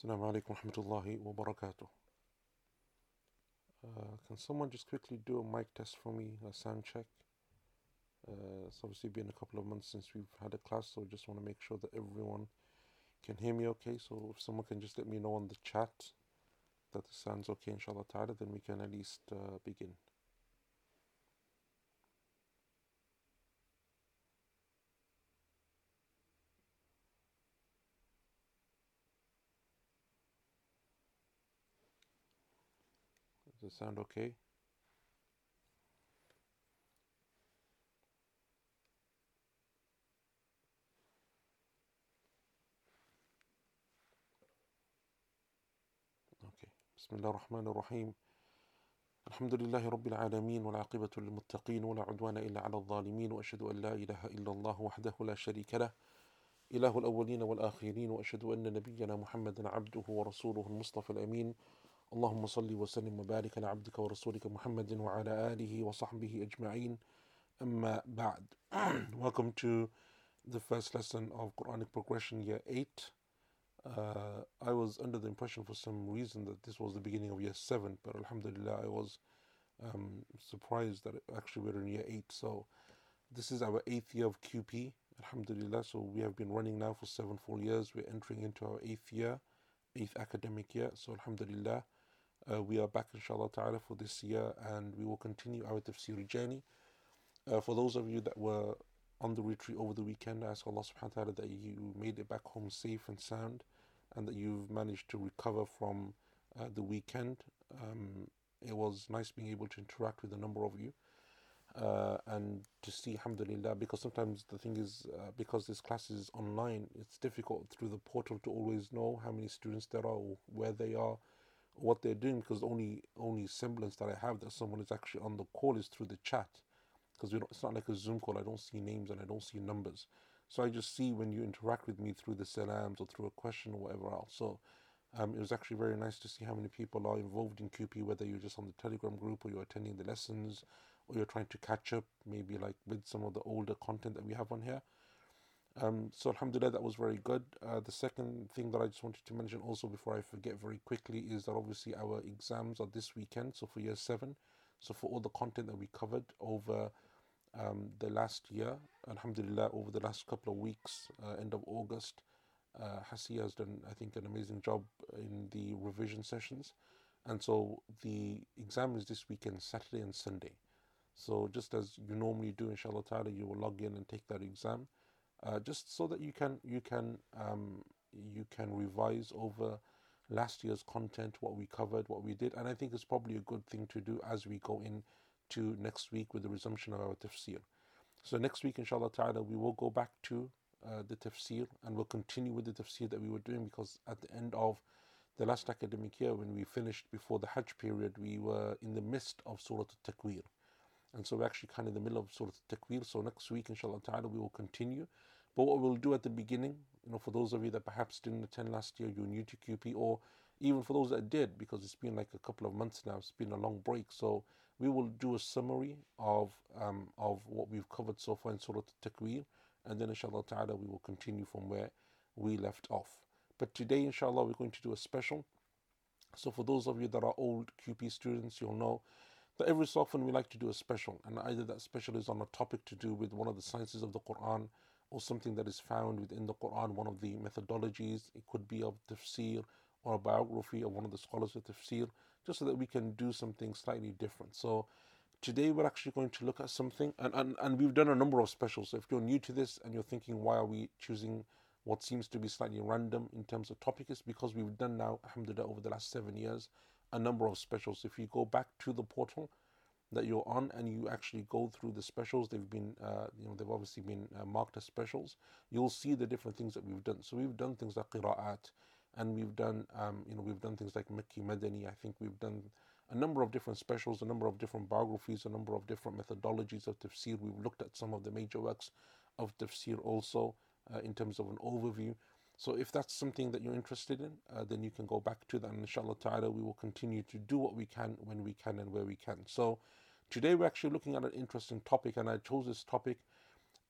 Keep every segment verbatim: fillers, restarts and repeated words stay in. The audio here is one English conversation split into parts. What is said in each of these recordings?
Assalamu alaikum wa rahmatullahi wa barakatuh. Uh, can someone just quickly do a mic test for me, a sound check? Uh, it's obviously been a couple of months since we've had a class, so I just want to make sure that everyone can hear me okay. So if someone can just let me know on the chat that the sound's okay, inshallah ta'ala, then we can at least uh, begin. Does it sound okay? Okay. Bismillah ar-Rahman ar-Rahim. الحمد لله رب العالمين والعاقبة للمتقين ولا عدوان إلا على الظالمين وأشهد أن لا إله إلا الله وحده لا شريك له إله الأولين والآخرين وأشهد أن نبينا محمدا عبده ورسوله المصطفى الأمين اللهم صل وسلم وبارك على عبدك ورسولك محمد وعلى آله وصحبه أجمعين أما بعد. Welcome to the first lesson of Quranic Progression Year eight. Uh, I was under the impression for some reason that this was the beginning of Year seven, but Alhamdulillah I was um, surprised that actually we're in Year eight. So this is our eighth year of Q P, Alhamdulillah. So we have been running now for seven full years. We're entering into our eighth year, eighth academic year. So Alhamdulillah, uh, we are back inshallah ta'ala for this year, and we will continue our tafsir journey. Uh, for those of you that were on the retreat over the weekend, I ask Allah subhanahu wa ta'ala that you made it back home safe and sound, and that you've managed to recover from uh, the weekend. Um, it was nice being able to interact with a number of you. Uh, and to see, alhamdulillah, because sometimes the thing is, uh, because this class is online, it's difficult through the portal to always know how many students there are, or where they are, or what they're doing, because the only only semblance that I have that someone is actually on the call is through the chat, because we don't, it's not like a Zoom call. I don't see names and I don't see numbers, so I just see when you interact with me through the salams or through a question or whatever else. So um, it was actually very nice to see how many people are involved in Q P, whether you're just on the Telegram group or you're attending the lessons, or you're trying to catch up, maybe like with some of the older content that we have on here. Um, so Alhamdulillah, that was very good. Uh, the second thing that I just wanted to mention also before I forget very quickly is that obviously our exams are this weekend, so for year seven. So for all the content that we covered over um, the last year, Alhamdulillah, over the last couple of weeks, uh, end of August, uh, Hasiya has done, I think, an amazing job in the revision sessions. And so the exam is this weekend, Saturday and Sunday. So just as you normally do, inshallah ta'ala, you will log in and take that exam, uh, just so that you can you can um, you can revise over last year's content, what we covered, what we did, and I think it's probably a good thing to do as we go in to next week with the resumption of our tafsir. So next week, inshallah ta'ala, we will go back to uh, the tafsir, and we'll continue with the tafsir that we were doing, because at the end of the last academic year, when we finished before the Hajj period, we were in the midst of Surah Al-Takwir. And so we're actually kind of in the middle of Surah Al-Takwir. So next week, inshallah ta'ala, we will continue. But what we'll do at the beginning, you know, for those of you that perhaps didn't attend last year, you're new to Q P, or even for those that did, because it's been like a couple of months now, it's been a long break. So we will do a summary of um, of what we've covered so far in Surah Al-Takwir, and then inshallah ta'ala, we will continue from where we left off. But today, inshallah, we're going to do a special. So for those of you that are old Q P students, you'll know that every so often we like to do a special, and either that special is on a topic to do with one of the sciences of the Quran, or something that is found within the Quran, one of the methodologies. It could be of tafsir, or a biography of one of the scholars of tafsir, just so that we can do something slightly different. So today we're actually going to look at something, and, and, and we've done a number of specials. So if you're new to this and you're thinking, why are we choosing what seems to be slightly random in terms of topic, is because we've done now, alhamdulillah, over the last seven years, a number of specials. If you go back to the portal that you're on and you actually go through the specials, they've been, uh, you know, they've obviously been uh, marked as specials. You'll see the different things that we've done. So we've done things like qira'at, and we've done, um, you know, we've done things like Makki Madani. I think we've done a number of different specials, a number of different biographies, a number of different methodologies of tafsir. We've looked at some of the major works of tafsir also, uh, in terms of an overview. So if that's something that you're interested in, uh, then you can go back to that, and inshallah ta'ala, we will continue to do what we can when we can and where we can. So today we're actually looking at an interesting topic, and I chose this topic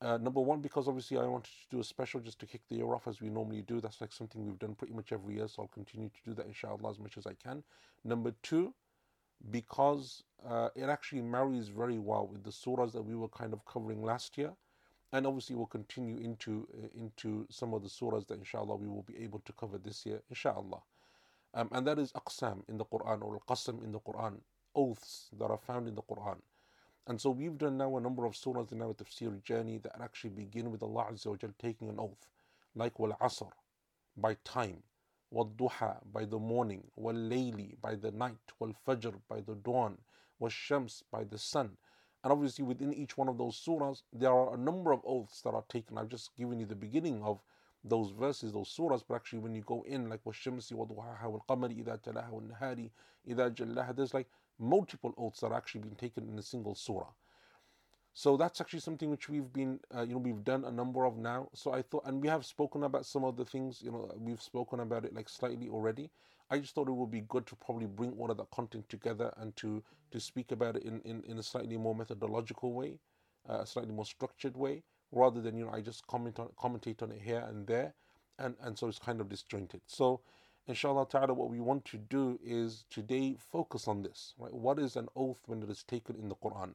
Uh, number one, because obviously I wanted to do a special just to kick the year off as we normally do. That's like something we've done pretty much every year, so I'll continue to do that inshallah as much as I can. Number two, because uh, it actually marries very well with the surahs that we were kind of covering last year, and obviously we'll continue into uh, into some of the surahs that inshallah we will be able to cover this year inshallah. Um, and that is aqsam in the Quran, or al-qasam in the Quran, oaths that are found in the Quran. And so we've done now a number of surahs in our tafsir journey that actually begin with Allah Azza wa Jal taking an oath, like wal asr, by time, wal duha, by the morning, wal layli, by the night, wal fajr, by the dawn, wal shams, by the sun. And obviously within each one of those surahs, there are a number of oaths that are taken. I've just given you the beginning of those verses, those surahs, but actually when you go in, like وَالشَّمْسِ وَضُحَاهَا وَالْقَمَرِ إِذَا تَلَاهَا وَالنَّهَارِ إِذَا جَلَّاهَا, there's like multiple oaths that are actually being taken in a single surah. So that's actually something which we've been, uh, you know, we've done a number of now. So I thought, and we have spoken about some of the things, you know, we've spoken about it like slightly already. I just thought it would be good to probably bring all of that content together and to to speak about it in, in, in a slightly more methodological way, uh, a slightly more structured way, rather than, you know, I just comment on commentate on it here and there, and, and so it's kind of disjointed. So inshallah ta'ala, what we want to do is today focus on this, right? What is an oath when it is taken in the Quran?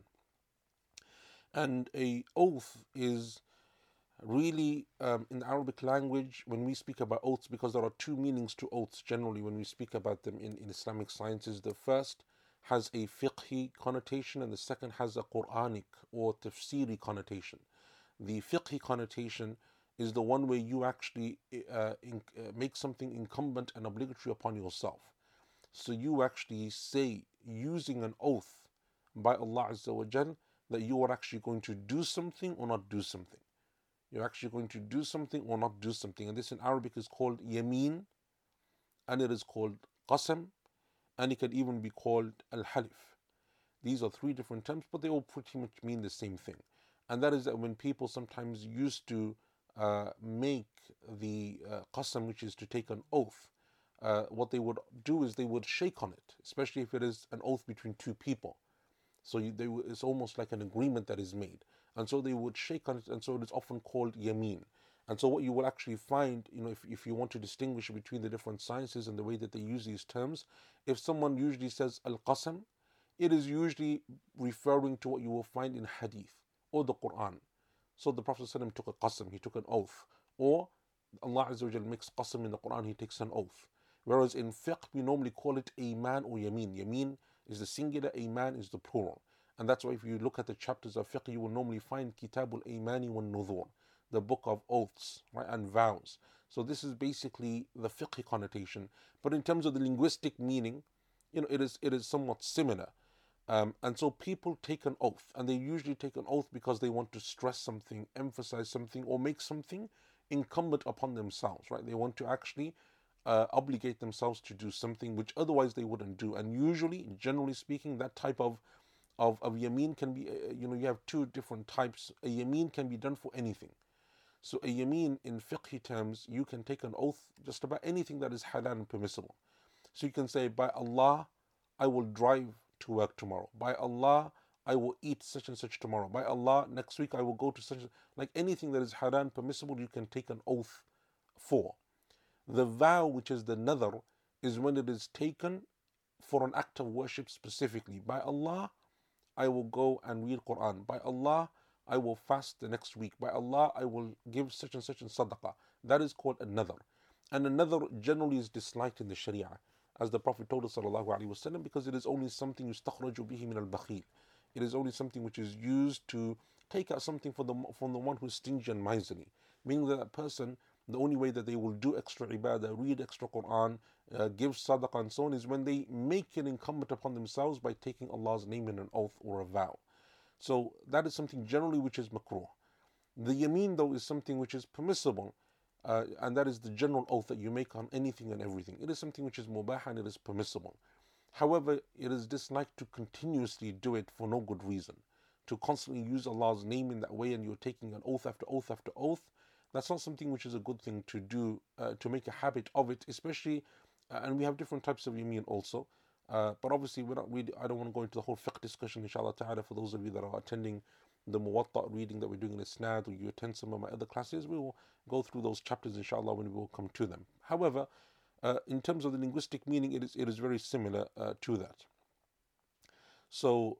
And a oath is really, um, in the Arabic language, when we speak about oaths, because there are two meanings to oaths generally when we speak about them in, in Islamic sciences. The first has a fiqhi connotation, and the second has a Quranic or tafsiri connotation. The fiqhi connotation is the one where you actually uh, in, uh, make something incumbent and obligatory upon yourself. So you actually say, using an oath by Allah Azza wa Jal, that you are actually going to do something or not do something. You're actually going to do something or not do something. And this in Arabic is called yameen, and it is called qasam, and it can even be called al-halif. These are three different terms, but they all pretty much mean the same thing. And that is that when people sometimes used to uh, make the uh, qasam, which is to take an oath, uh, what they would do is they would shake on it, especially if it is an oath between two people. So you, they, it's almost like an agreement that is made. And so they would shake on it, and so it is often called yameen. And so what you will actually find, you know, if, if you want to distinguish between the different sciences and the way that they use these terms, if someone usually says al-qasam, it is usually referring to what you will find in hadith or the Quran. So the Prophet ﷺ took a qasam, he took an oath. Or Allah Azza wa Jal makes qasam in the Quran, he takes an oath. Whereas in fiqh, we normally call it ayman or yameen. Yameen is the singular, ayman is the plural. And that's why if you look at the chapters of fiqh, you will normally find Kitabul Aymani wa Nudhur, the book of oaths, right, and vows. So this is basically the fiqh connotation. But in terms of the linguistic meaning, you know, it is it is somewhat similar. Um, and so people take an oath, and they usually take an oath because they want to stress something, emphasize something, or make something incumbent upon themselves, right? They want to actually uh, obligate themselves to do something which otherwise they wouldn't do. And usually, generally speaking, that type of of, of yameen can be, uh, you know, you have two different types. A yameen can be done for anything. So a yameen in fiqh terms, you can take an oath just about anything that is halal and permissible. So you can say, by Allah, I will drive to work tomorrow. By Allah, I will eat such and such tomorrow. By Allah, next week I will go to such, like anything that is haram permissible, you can take an oath for. The vow, which is the nadhr, is when it is taken for an act of worship specifically. By Allah, I will go and read Quran. By Allah, I will fast the next week. By Allah, I will give such and such in sadaqah. That is called a nadhr. And a nadhr generally is disliked in the Sharia, as the Prophet told us sallallahu alaihi wasallam, because it is only something yustakhraju bihi min al-bakhil. It is only something which is used to take out something from the, from the one who is stingy and miserly. Meaning that that person, the only way that they will do extra ibadah, read extra Quran, uh, give sadaqah and so on, is when they make it incumbent upon themselves by taking Allah's name in an oath or a vow. So that is something generally which is makruh. The yameen, though, is something which is permissible, uh, and that is the general oath that you make on anything and everything. It is something which is mubah and it is permissible. However, it is disliked to continuously do it for no good reason. To constantly use Allah's name in that way, and you're taking an oath after oath after oath, that's not something which is a good thing to do, uh, to make a habit of it, especially, uh, and we have different types of yameen also. Uh, but obviously, we're not, we, I don't want to go into the whole fiqh discussion, inshallah ta'ala, for those of you that are attending the Muwatta reading that we're doing in Isnad, or you attend some of my other classes, we will go through those chapters inshallah when we will come to them. However, uh, in terms of the linguistic meaning, it is it is very similar uh, to that. So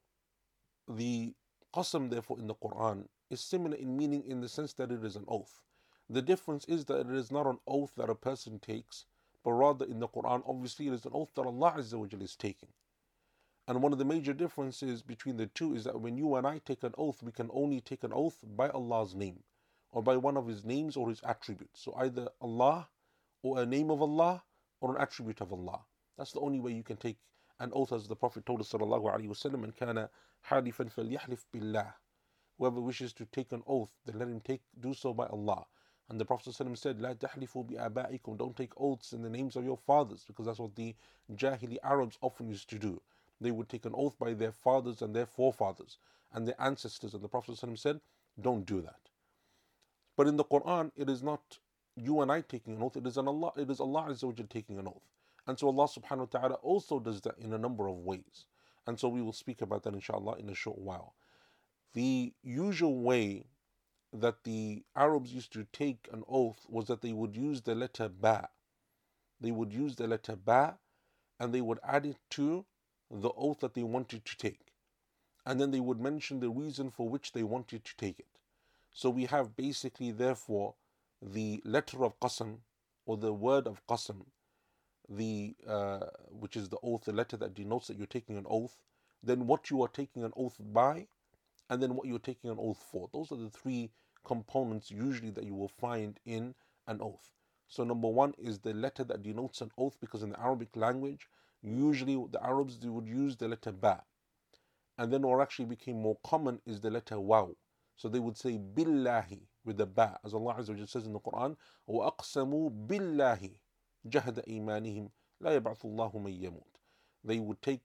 the qasam, therefore, in the Quran is similar in meaning in the sense that it is an oath. The difference is that it is not an oath that a person takes, but rather in the Quran, obviously, it is an oath that Allah Azza wa Jalla is taking. And one of the major differences between the two is that when you and I take an oath, we can only take an oath by Allah's name, or by one of His names or His attributes. So either Allah, or a name of Allah, or an attribute of Allah. That's the only way you can take an oath, as the Prophet told us sallallahu alaihi wasallam, "Man kana halifan falyahlif billah." Whoever wishes to take an oath, then let him take do so by Allah. And the Prophet ﷺ said, "La tahlifu bi abaikum." Don't take oaths in the names of your fathers, because that's what the Jahili Arabs often used to do. They would take an oath by their fathers and their forefathers and their ancestors. And the Prophet ﷺ said, don't do that. But in the Quran, it is not you and I taking an oath, it is an Allah, it is Allah Azza wa Jalla taking an oath. And so Allah subhanahu wa ta'ala also does that in a number of ways. And so we will speak about that inshallah in a short while. The usual way that the Arabs used to take an oath was that they would use the letter ba. They would use the letter ba and they would add it to the oath that they wanted to take. And then they would mention the reason for which they wanted to take it. So we have basically, therefore, the letter of qasam, or the word of qasam, the uh, which is the oath, the letter that denotes that you're taking an oath, then what you are taking an oath by, and then what you're taking an oath for. Those are the three components usually that you will find in an oath. So number one is the letter that denotes an oath, because in the Arabic language, usually the Arabs, they would use the letter ba. And then what actually became more common is the letter waw. So they would say billahi with the ba, as Allah Azza wa Jalla says in the Quran, وَأَقْسَمُوا بِاللَّهِ جَهْدَ إِيمَانِهِمْ لَا يَبْعَثُ اللَّهُ مَن يَمُوتُ. They would take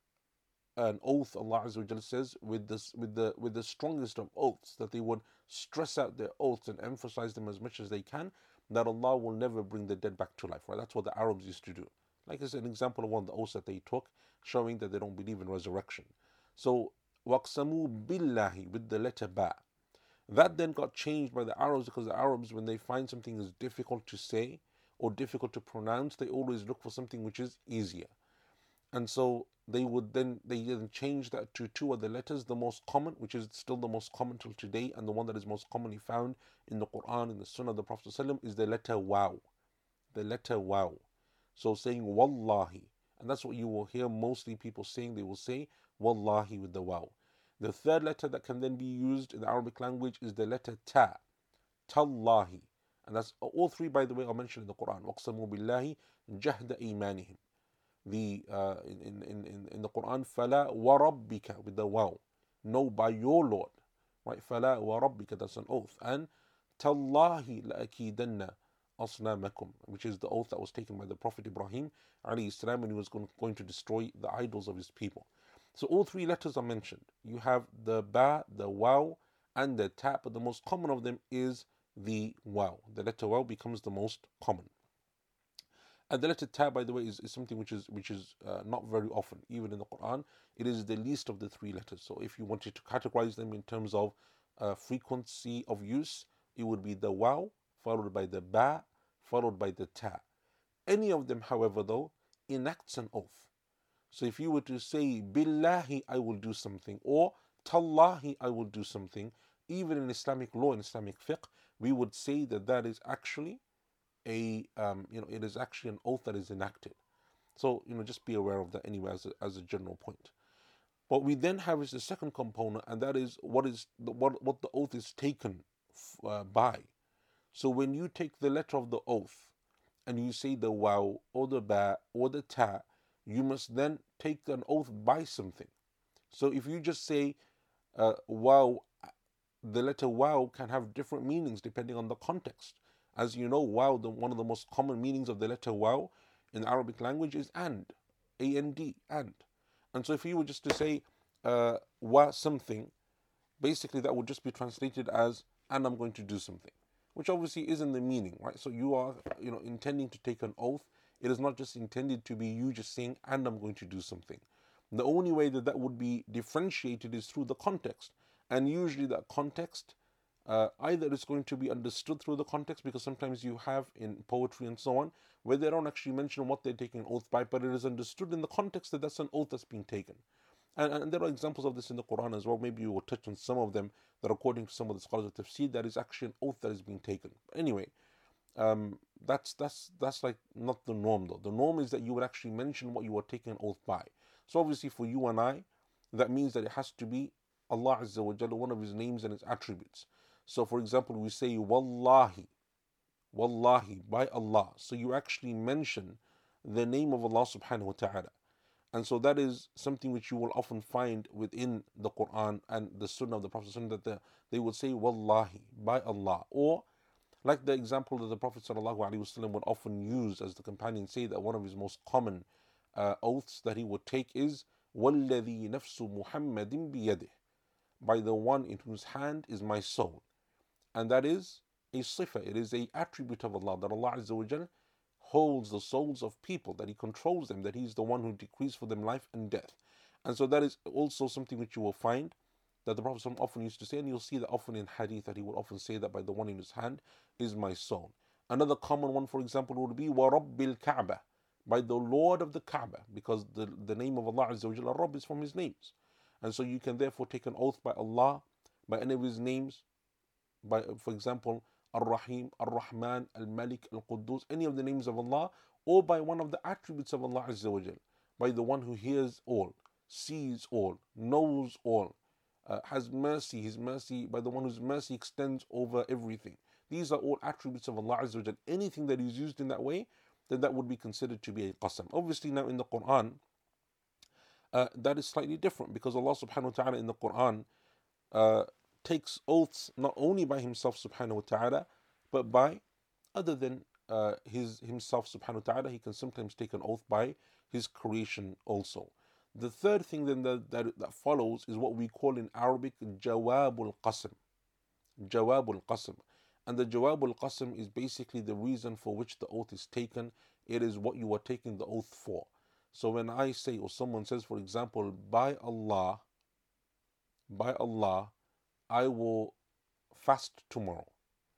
an oath, Allah Azza wa Jalla says, with this with the with the strongest of oaths, that they would stress out their oaths and emphasize them as much as they can, that Allah will never bring the dead back to life. Right? That's what the Arabs used to do. Like I said, an example of one of the oaths that they took, showing that they don't believe in resurrection. So وَأَقْسَمُوا بِاللَّهِ with the letter ba. That then got changed by the Arabs, because the Arabs, when they find something is difficult to say or difficult to pronounce, they always look for something which is easier. And so they would then they then change that to two other letters. The most common, which is still the most common till today, and the one that is most commonly found in the Quran, in the Sunnah of the Prophet ﷺ, is the letter waw. The letter waw. So saying wallahi, and that's what you will hear mostly people saying. They will say wallahi with the waw. The third letter that can then be used in the Arabic language is the letter ta, tallahi, and that's all three, by the way, are mentioned in the Quran. وَقْسَمُوا بِاللَّهِ جَهْدَ إِيمَانِهِمْ. The uh, in, in in in the Quran, فَلَا وَرَبِّكَ with the waw. No, by your Lord, right? فَلَا وَرَبِّكَ, that's an oath. And تَاللَّهِ لَأَكِيدَنَّ أَصْنَامَكُمْ, which is the oath that was taken by the Prophet Ibrahim alayhi salam when he was going, going to destroy the idols of his people. So all three letters are mentioned. You have the ba, the waw, and the ta, but the most common of them is the waw. The letter waw becomes the most common. And the letter ta, by the way, is, is something which is which is uh, not very often, even in the Quran. It is the least of the three letters. So if you wanted to categorize them in terms of uh, frequency of use, it would be the waw, followed by the ba, followed by the ta. Any of them, however, though, enacts an oath. So if you were to say, billahi, I will do something, or tallahi, I will do something, even in Islamic law, in Islamic fiqh, we would say that that is actually a, um, you know, it is actually an oath that is enacted. So, you know, just be aware of that anyway as a, as a general point. What we then have is the second component, and that is what is the, what, what the oath is taken uh, by. So when you take the letter of the oath and you say the waw or the ba or the ta, you must then take an oath by something. So if you just say uh, waw, the letter waw can have different meanings depending on the context. As you know, waw, the, one of the most common meanings of the letter waw in the Arabic language is and, A N D, and. And so if you were just to say uh, wa something, basically that would just be translated as and I'm going to do something, which obviously isn't the meaning, right? So you are, you know, intending to take an oath. It is not just intended to be you just saying, and I'm going to do something. The only way that that would be differentiated is through the context. And usually that context, uh, either it's going to be understood through the context, because sometimes you have in poetry and so on, where they don't actually mention what they're taking an oath by, but it is understood in the context that that's an oath that's being taken. And, and there are examples of this in the Quran as well. Maybe you will touch on some of them that, according to some of the scholars of tafsir, that is actually an oath that is being taken. But anyway, um, that's that's that's like not the norm though. The norm is that you would actually mention what you are taking an oath by. So obviously for you and I, that means that it has to be Allah Azza wa Jalla, one of His names and His attributes. So for example, we say Wallahi, Wallahi, by Allah. So you actually mention the name of Allah subhanahu wa ta'ala. And so that is something which you will often find within the Quran and the Sunnah of the Prophet that the, they would say Wallahi, by Allah. Or like the example that the Prophet ﷺ would often use, as the companions say, that one of his most common uh, oaths that he would take is وَالَّذِي نَفْسُ مُحَمَّدٍ بِيَدِهِ, by the one in whose hand is my soul. And that is a sifa, it is a attribute of Allah, that Allah Azza wa Jal holds the souls of people, that He controls them, that He is the one who decrees for them life and death. And so that is also something which you will find that the Prophet often used to say, and you'll see that often in hadith, that he would often say that by the one in his hand is my soul. Another common one, for example, would be وَرَبِّ الْكَعْبَةِ, by the Lord of the Kaaba, because the, the name of Allah Azza wa Jalla, Rabb, is from His names. And so you can therefore take an oath by Allah, by any of His names, by, for example, Ar-Rahim, Ar-Rahman, Al-Malik, Al-Quddus, any of the names of Allah, or by one of the attributes of Allah Azza wa Jalla, by the one who hears all, sees all, knows all, uh, has mercy, His mercy, by the one whose mercy extends over everything. These are all attributes of Allah Azza wa Jalla. Anything that is used in that way, then that would be considered to be a qasam. Obviously now in the Quran, uh, that is slightly different, because Allah subhanahu wa ta'ala in the Quran uh, takes oaths not only by Himself subhanahu wa ta'ala, but by other than uh, his Himself subhanahu wa ta'ala. He can sometimes take an oath by His creation also. The third thing then that, that, that follows is what we call in Arabic Jawabul Qasam. Jawabul Qasam. And the Jawabul Qasam is basically the reason for which the oath is taken. It is what you are taking the oath for. So when I say, or someone says, for example, by Allah, by Allah, I will fast tomorrow.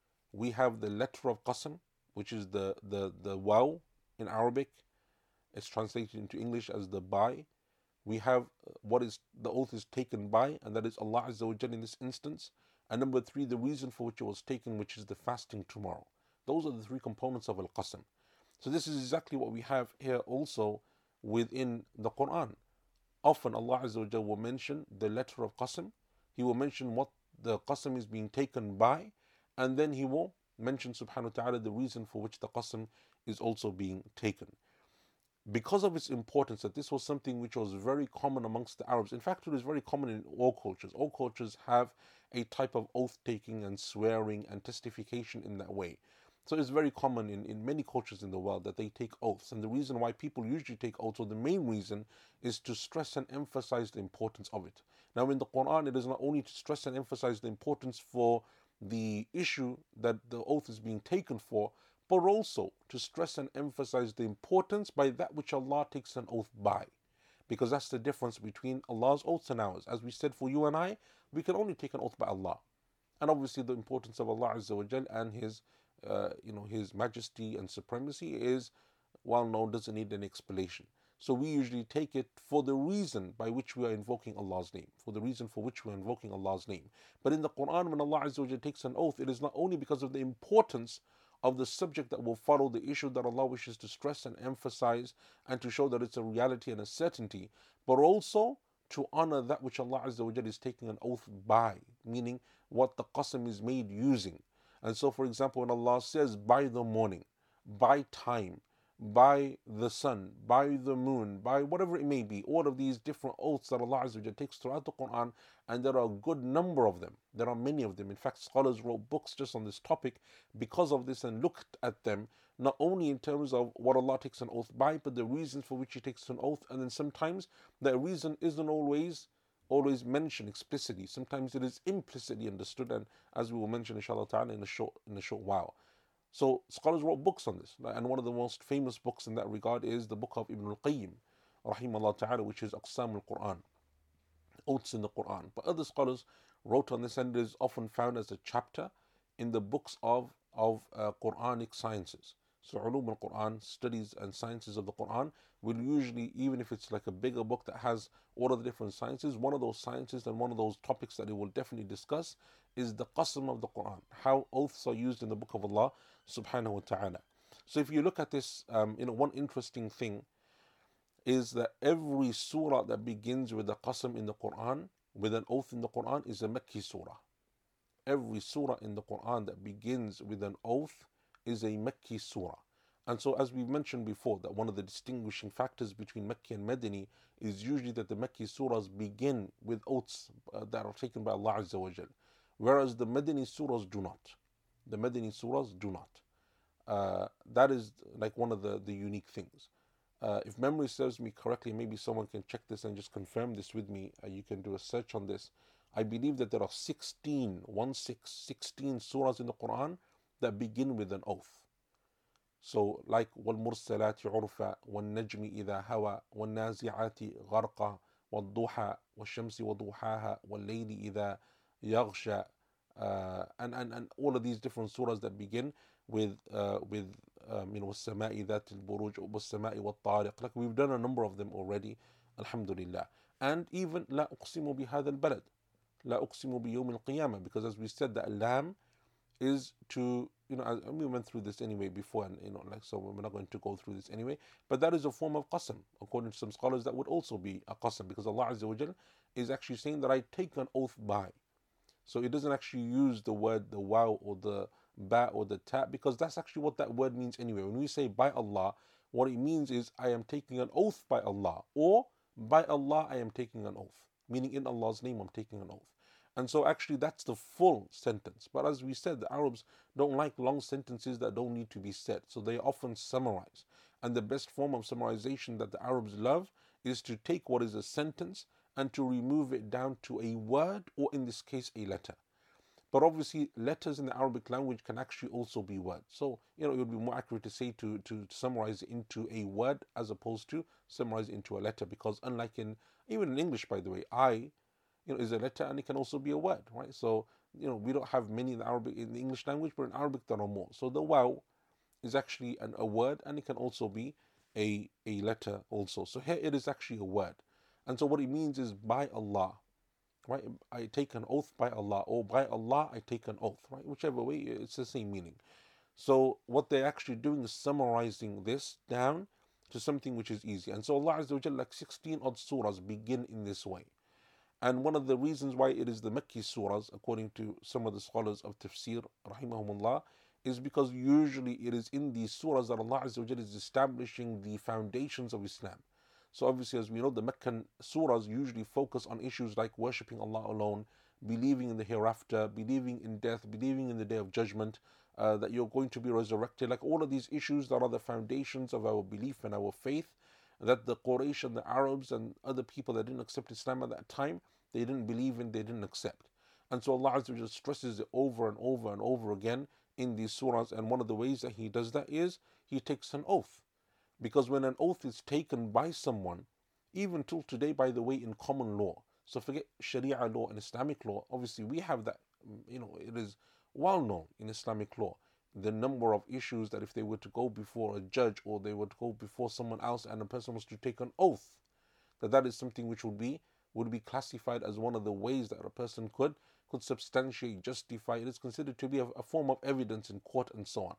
We have the letter of Qasam, which is the, the, the waw in Arabic. It's translated into English as the by. We have what is the oath is taken by, and that is Allah Azza wa Jalla in this instance. And number three, the reason for which it was taken, which is the fasting tomorrow. Those are the three components of Al-Qasam. So this is exactly what we have here also within the Quran. Often Allah Azza wa Jalla will mention the letter of Qasam. He will mention what the Qasam is being taken by, and then He will mention subhanahu wa ta'ala the reason for which the Qasam is also being taken. Because of its importance, that this was something which was very common amongst the Arabs. In fact, it is very common in all cultures. All cultures have a type of oath-taking and swearing and testification in that way. So it's very common in, in many cultures in the world that they take oaths. And the reason why people usually take oaths, or the main reason, is to stress and emphasize the importance of it. Now in the Quran, it is not only to stress and emphasize the importance for the issue that the oath is being taken for, but also to stress and emphasize the importance by that which Allah takes an oath by. Because that's the difference between Allah's oaths and ours. As we said, for you and I, we can only take an oath by Allah. And obviously the importance of Allah Azza wa Jal and His uh, you know, His majesty and supremacy is well known, doesn't need an explanation. So we usually take it for the reason by which we are invoking Allah's name, for the reason for which we are invoking Allah's name. But in the Quran, when Allah Azza wa Jal takes an oath, it is not only because of the importance of the subject that will follow, the issue that Allah wishes to stress and emphasize and to show that it's a reality and a certainty, but also to honor that which Allah Azza wa Jalla is taking an oath by, meaning what the qasam is made using. And so for example, when Allah says by the morning, by time, by the sun, by the moon, by whatever it may be, all of these different oaths that Allah Azza wa Jalla takes throughout the Quran, and there are a good number of them. There are many of them. In fact, scholars wrote books just on this topic because of this and looked at them, not only in terms of what Allah takes an oath by, but the reasons for which He takes an oath. And then sometimes that reason isn't always always mentioned explicitly. Sometimes it is implicitly understood, and as we will mention inshallah ta'ala in a short in a short while. So scholars wrote books on this, and one of the most famous books in that regard is the book of Ibn al-Qayyim, rahimahullah ta'ala, which is Aqsam al-Quran, oaths in the Quran. But other scholars wrote on this, and it is often found as a chapter in the books of, of uh, Quranic sciences. So Ulum al-Quran, studies and sciences of the Quran, will usually, even if it's like a bigger book that has all of the different sciences, one of those sciences and one of those topics that it will definitely discuss is the qasam of the Quran, how oaths are used in the book of Allah subhanahu wa ta'ala. So if you look at this, um, you know, one interesting thing is that every surah that begins with a qasam in the Quran, with an oath in the Quran, is a Makki surah. Every surah in the Quran that begins with an oath is a Makki surah. And so, as we mentioned before, that one of the distinguishing factors between Makki and Madani is usually that the Makki surahs begin with oaths uh, that are taken by Allah Azza wa Jal, whereas the Madani surahs do not. The Madani surahs do not. Uh, that is like one of the, the unique things. Uh, if memory serves me correctly, maybe someone can check this and just confirm this with me. Uh, you can do a search on this. I believe that there are sixteen, one six, sixteen surahs in the Quran that begin with an oath. So, like وَالْمُرْسَلَاتِ عُرْفًا وَالنَّجْمِ إِذَا هَوَى وَالنَّازِعَاتِ غَرْقًا وَالضُّحَى وَالشَّمْسِ وَضُحَاهَا وَاللَّيْلِ إِذَا يَغْشَى, uh, and, and and all of these different surahs that begin with uh, with um, you know وَالسَّمَاءِ ذَاتِ الْبُرُوجِ وَالسَّمَاءِ وَالطَّارِقِ. Like we've done a number of them already, alhamdulillah. And even لَا أُقْسِمُ بِهَذَا الْبَلَدِ, لَا أُقْسِمُ بِيَوْمِ الْقِيَامَةِ, because as we said, the lam is to, you know, as we went through this anyway before, and you know, like, so we're not going to go through this anyway, but that is a form of qasam. According to some scholars, that would also be a qasam, because Allah Azza wa Jal is actually saying that I take an oath by. So it doesn't actually use the word, the waw or the ba or the ta, because that's actually what that word means anyway. When we say by Allah, what it means is I am taking an oath by Allah, or by Allah I am taking an oath, meaning in Allah's name I'm taking an oath. And so actually that's the full sentence. But as we said, the Arabs don't like long sentences that don't need to be said. So they often summarize. And the best form of summarization that the Arabs love is to take what is a sentence and to remove it down to a word, or in this case, a letter. But obviously, letters in the Arabic language can actually also be words. So, you know, it would be more accurate to say to, to summarize it into a word as opposed to summarize it into a letter. Because unlike in, even in English, by the way, I, you know, is a letter and it can also be a word, right? So, you know, we don't have many in the Arabic, in the English language, but in Arabic there are more. So the waw is actually an, a word, and it can also be a, a letter also. So here it is actually a word. And so what it means is by Allah, right? I take an oath by Allah, or by Allah I take an oath, right? Whichever way, it's the same meaning. So what they're actually doing is summarizing this down to something which is easy. And so Allah Azza wa Jalla, like sixteen odd surahs begin in this way. And one of the reasons why it is the Makki surahs, according to some of the scholars of tafsir, rahimahumullah, is because usually it is in these surahs that Allah Azza wa Jalla is establishing the foundations of Islam. So obviously, as we know, the Meccan surahs usually focus on issues like worshipping Allah alone, believing in the hereafter, believing in death, believing in the day of judgment, uh, that you're going to be resurrected, like all of these issues that are the foundations of our belief and our faith, that the Quraysh and the Arabs and other people that didn't accept Islam at that time, they didn't believe in, they didn't accept. And so Allah Azza wa Jalla stresses it over and over and over again in these surahs, and one of the ways that He does that is He takes an oath. Because when an oath is taken by someone, even till today, by the way, in common law, so forget Sharia law and Islamic law, obviously we have that, you know, it is well known in Islamic law, the number of issues that if they were to go before a judge, or they were to go before someone else and a person was to take an oath, that that is something which would be would be classified as one of the ways that a person could could substantiate, justify. It is considered to be a, a form of evidence in court and so on.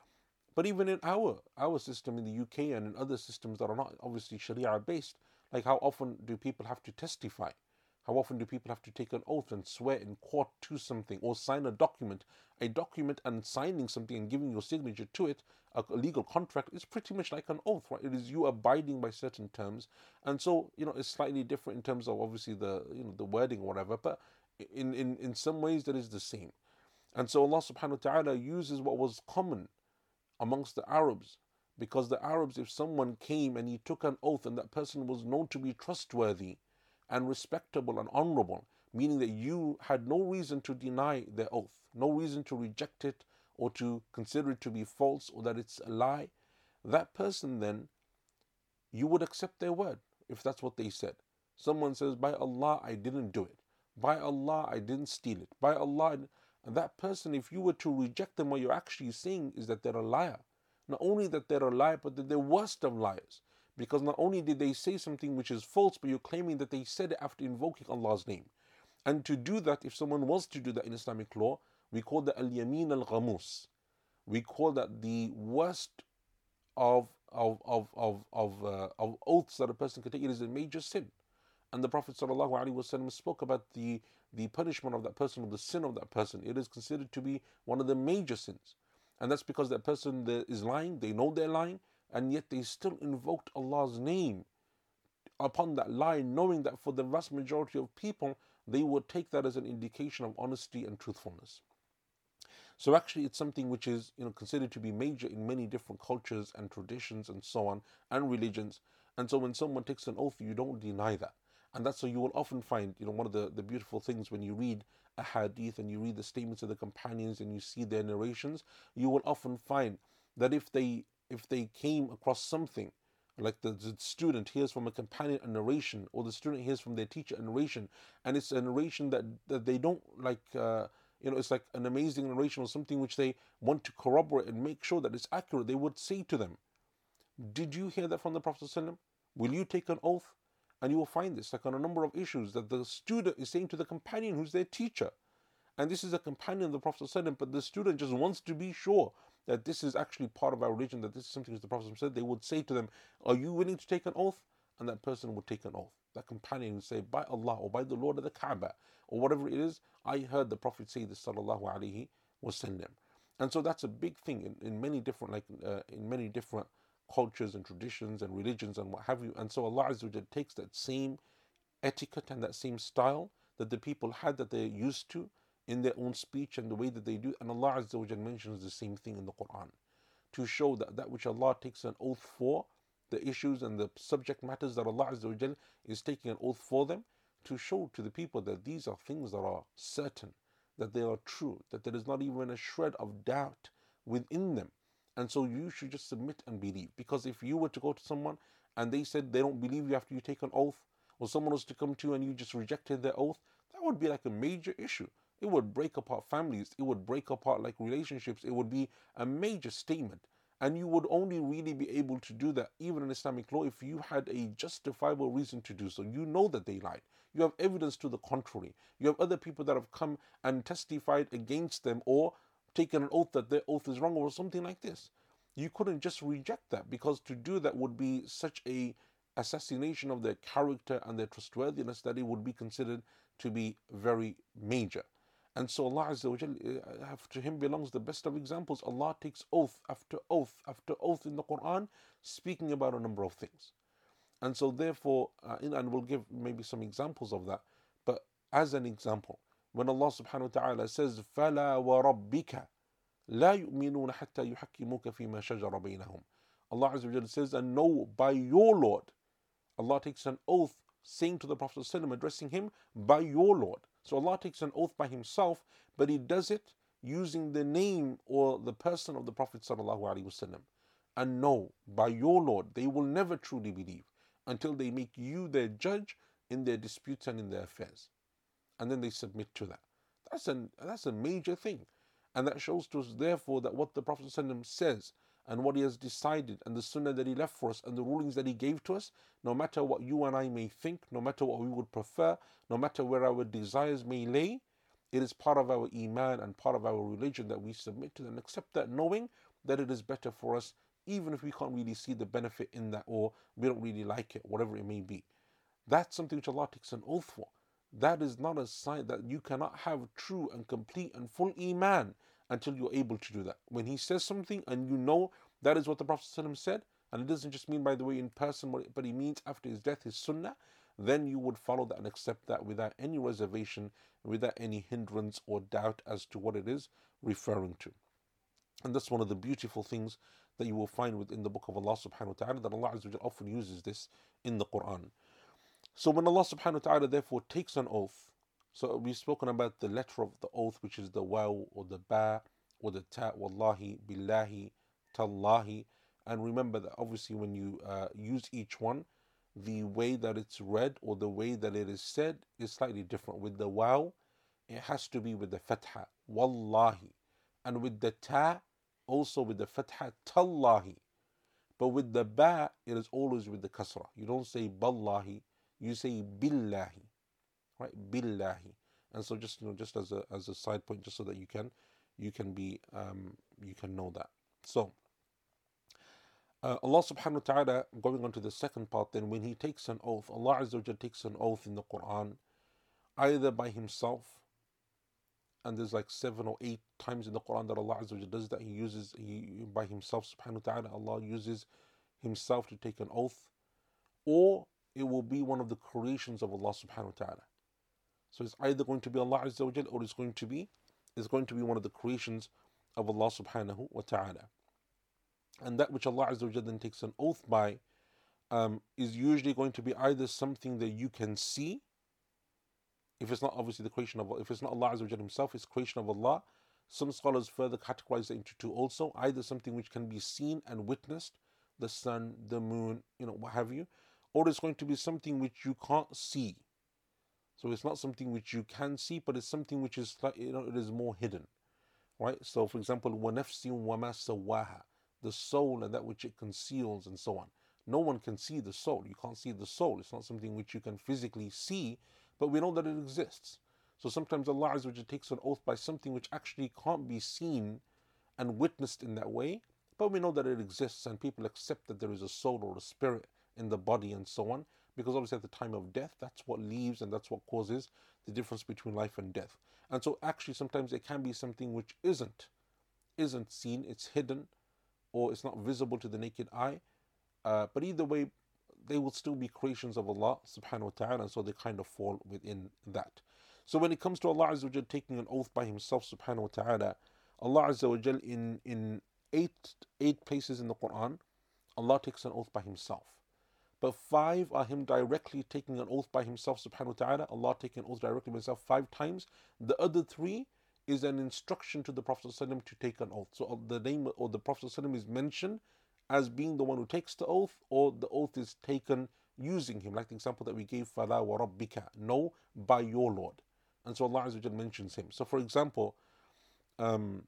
But even in our our system in the U K and in other systems that are not obviously Sharia based, like how often do people have to testify? How often do people have to take an oath and swear in court to something, or sign a document? A document and signing something and giving your signature to it, a legal contract, is pretty much like an oath, right? It is you abiding by certain terms. And so, you know, it's slightly different in terms of obviously the, you know, the wording or whatever, but in, in, in some ways that is the same. And so Allah subhanahu wa ta'ala uses what was common amongst the Arabs, because the Arabs, if someone came and he took an oath and that person was known to be trustworthy and respectable and honorable, meaning that you had no reason to deny their oath, no reason to reject it or to consider it to be false or that it's a lie, that person then, you would accept their word if that's what they said. Someone says, by Allah, I didn't do it. By Allah, I didn't steal it. By Allah, and that person, if you were to reject them, what you're actually saying is that they're a liar. Not only that they're a liar, but that they're worst of liars. Because not only did they say something which is false, but you're claiming that they said it after invoking Allah's name. And to do that, if someone was to do that in Islamic law, we call that al-yamin al-ghamus. We call that the worst of of of of of, uh, of oaths that a person can take. It is a major sin. And the Prophet ﷺ spoke about the, the punishment of that person, or the sin of that person. It is considered to be one of the major sins. And that's because that person is lying, they know they're lying, and yet they still invoked Allah's name upon that lie, knowing that for the vast majority of people, they would take that as an indication of honesty and truthfulness. So actually it's something which is, you know, considered to be major in many different cultures and traditions and so on, and religions. And so when someone takes an oath, you don't deny that. And that's why you will often find, you know, one of the, the beautiful things when you read a hadith and you read the statements of the companions and you see their narrations, you will often find that if they if they came across something, like the, the student hears from a companion a narration, or the student hears from their teacher a narration, and it's a narration that, that they don't like, uh, you know, it's like an amazing narration or something which they want to corroborate and make sure that it's accurate, they would say to them, did you hear that from the Prophet ﷺ? Will you take an oath? And you will find this like on a number of issues that the student is saying to the companion who's their teacher. And this is a companion of the Prophet ﷺ, but the student just wants to be sure that this is actually part of our religion, that this is something that the Prophet said. They would say to them, are you willing to take an oath? And that person would take an oath. That companion would say, by Allah, or by the Lord of the Kaaba, or whatever it is, I heard the Prophet say this, sallallahu alaihi wasallam. And so that's a big thing in, in many different, like uh, in many different cultures and traditions and religions and what have you. And so Allah Azza wa Jal takes that same etiquette and that same style that the people had, that they're used to in their own speech and the way that they do, and Allah Azza wa Jal mentions the same thing in the Quran to show that that which Allah takes an oath for, the issues and the subject matters that Allah Azza wa Jal is taking an oath for them, to show to the people that these are things that are certain, that they are true, that there is not even a shred of doubt within them. And so you should just submit and believe. Because if you were to go to someone and they said they don't believe you after you take an oath, or someone was to come to you and you just rejected their oath, that would be like a major issue. It would break apart families. It would break apart like relationships. It would be a major statement. And you would only really be able to do that, even in Islamic law, if you had a justifiable reason to do so. You know that they lied. You have evidence to the contrary. You have other people that have come and testified against them, or taken an oath that their oath is wrong, or something like this. You couldn't just reject that, because to do that would be such a assassination of their character and their trustworthiness that it would be considered to be very major. And so Allah Azza wa Jal, to Him belongs the best of examples. Allah takes oath after oath after oath in the Quran, speaking about a number of things. And so therefore, uh, and we'll give maybe some examples of that, but as an example, when Allah subhanahu wa ta'ala says, فَلَا وَرَبِّكَ لَا يُؤْمِنُونَ حَتَّى يُحَكِّمُوكَ فِي مَا شَجَرَ بَيْنَهُمْ. Allah Azza wa Jalla says, and no, by your Lord. Allah takes an oath saying to the Prophet ﷺ, addressing him, by your Lord. So Allah takes an oath by Himself, but He does it using the name or the person of the Prophet ﷺ. And no, by your Lord, they will never truly believe until they make you their judge in their disputes and in their affairs. And then they submit to that. That's, an, that's a major thing. And that shows to us, therefore, that what the Prophet ﷺ says and what he has decided and the sunnah that he left for us and the rulings that he gave to us, no matter what you and I may think, no matter what we would prefer, no matter where our desires may lay, it is part of our iman and part of our religion that we submit to and accept that, knowing that it is better for us, even if we can't really see the benefit in that, or we don't really like it, whatever it may be. That's something which Allah takes an oath for. That is not a sign that you cannot have true and complete and full iman until you're able to do that. When He says something and you know that is what the Prophet ﷺ said, and it doesn't just mean, by the way, in person, but He means after his death, his sunnah, then you would follow that and accept that without any reservation, without any hindrance or doubt as to what it is referring to. And that's one of the beautiful things that you will find within the book of Allah subhanahu wa ta'ala, that Allah Azza wa Jalla often uses this in the Quran. So when Allah subhanahu wa ta'ala therefore takes an oath, so we've spoken about the letter of the oath, which is the waw or the ba or the ta, wallahi, billahi, tallahi. And remember that obviously when you uh, use each one, the way that it's read or the way that it is said is slightly different. With the waw, it has to be with the fatha, wallahi. And with the ta, also with the fatha, tallahi. But with the ba, it is always with the kasra. You don't say ballahi, you say billahi, right? Billahi. And so just you know, just as a as a side point, just so that you can you can be um, you can know that. So uh, Allah subhanahu wa ta'ala, going on to the second part, then when He takes an oath, Allah Azza wa Jal takes an oath in the Quran, either by Himself, and there's like seven or eight times in the Quran that Allah Azza wa Jal does that. He uses he by Himself subhanahu wa ta'ala, Allah uses Himself to take an oath, or it will be one of the creations of Allah subhanahu wa ta'ala. So it's either going to be Allah Azza wa Jal, or it's going to be it's going to be one of the creations of Allah subhanahu wa ta'ala. And that which Allah Azza wa Jal then takes an oath by um, is usually going to be either something that you can see, if it's not obviously the creation of, if it's not Allah Azza wa Jal Himself, it's creation of Allah. Some scholars further categorize it into two also, either something which can be seen and witnessed, the sun, the moon, you know, what have you, or it's going to be something which you can't see. So it's not something which you can see, but it's something which is, you know, it is more hidden, right? So for example, وَنَفْسٍ وَمَا سَوَّاهَا, the soul and that which it conceals and so on. No one can see the soul. You can't see the soul. It's not something which you can physically see, but we know that it exists. So sometimes Allah Azza wa Jalla takes an oath by something which actually can't be seen and witnessed in that way, but we know that it exists, and people accept that there is a soul or a spirit in the body and so on, because obviously at the time of death, that's what leaves and that's what causes the difference between life and death. And so actually sometimes it can be something which isn't isn't seen, it's hidden, or it's not visible to the naked eye. Uh, but either way, they will still be creations of Allah subhanahu wa ta'ala, and so they kind of fall within that. So when it comes to Allah Azza wa Jal taking an oath by Himself subhanahu wa ta'ala, Allah Azza wa Jal in, in eight, eight places in the Quran, Allah takes an oath by Himself. But five are Him directly taking an oath by Himself subhanahu wa ta'ala, Allah taking an oath directly by Himself five times. The other three is an instruction to the Prophet ﷺ to take an oath. So the name or the Prophet ﷺ is mentioned as being the one who takes the oath, or the oath is taken using him, like the example that we gave, فَلَا وَرَبِّكَ, no, by your Lord. And so Allah Azza wa Jalla mentions him. So for example, um,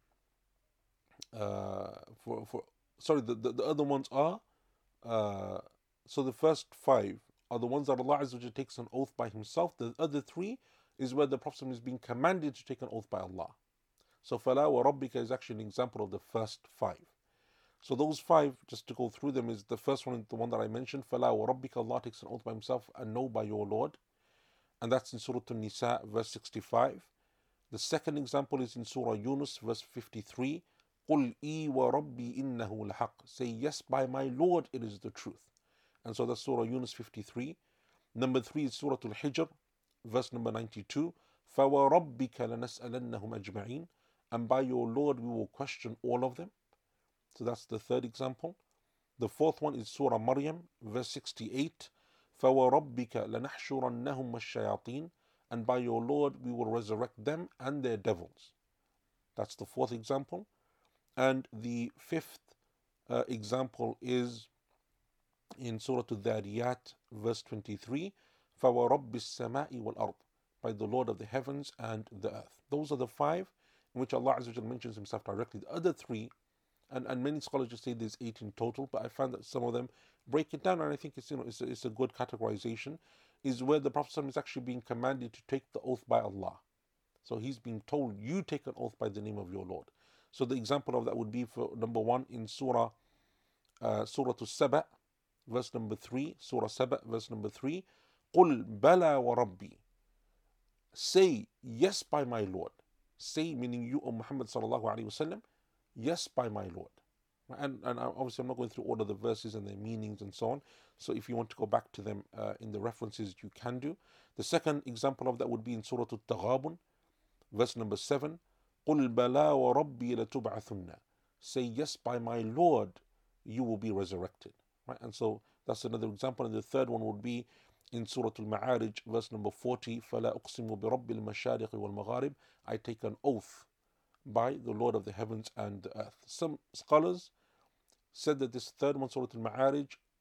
uh, for, for sorry, the, the, the other ones are, uh, so the first five are the ones that Allah Azza wa Jalla takes an oath by Himself. The other three is where the Prophet is being commanded to take an oath by Allah. So فَلَا وَرَبِّكَ is actually an example of the first five. So those five, just to go through them, is the first one, the one that I mentioned, فَلَا وَرَبِّكَ, Allah takes an oath by Himself, and no, by your Lord. And that's in Surah An-Nisa, verse sixty-five. The second example is in Surah Yunus, verse fifty-three. قُلْ إِي وَرَبِّي إِنَّهُ لَحَقٌّ, say, yes, by my Lord, it is the truth. And so that's Surah Yunus fifty-three. Number three is Surah Al-Hijr, verse number ninety-two. فَوَرَبِّكَ لَنَسْأَلَنَّهُمْ أَجْمَعِينَ, and by your Lord we will question all of them. So that's the third example. The fourth one is Surah Maryam, verse sixty-eight. فَوَرَبِّكَ لَنَحْشُرَنَّهُمْ وَالشَّيَاطِينَ, and by your Lord we will resurrect them and their devils. That's the fourth example. And the fifth uh, example is in Surah Al-Dhariyat, verse twenty-three. فَوَرَبِّ السَّمَاءِ وَالْأَرْضِ, by the Lord of the heavens and the earth. Those are the five in which Allah Azza wa Jalla mentions Himself directly. The other three, And, and many scholars just say there's eight in total, but I found that some of them break it down, and I think it's, you know, it's a, it's a good categorization, is where the Prophet is actually being commanded to take the oath by Allah. So he's being told, you take an oath by the name of your Lord. So the example of that would be, for number one, in Surah uh, Surah As-Saba, verse number three. Surah Saba, verse number three. قُلْ بَلَا وَرَبِّي, say, yes, by my Lord. Say, meaning you, O Muhammad sallallahu alaihi wasallam, yes, by my Lord. And, and obviously I'm not going through all of the verses and their meanings and so on. So if you want to go back to them uh, in the references, you can do. The second example of that would be in Surah Al-Taghabun, verse number seven. قُلْ بَلَا وَرَبِّي لَتُبْعَثُنَّ, say, yes, by my Lord, you will be resurrected. Right? And so that's another example. And the third one would be in Surah Al-Ma'arij, verse number forty. فَلَا أُقْسِمُ بِرَبِّ الْمَشَارِقِ وَالْمَغَارِبِ, I take an oath by the Lord of the heavens and the earth. Some scholars said that this third one, Surah Al-Ma'arij,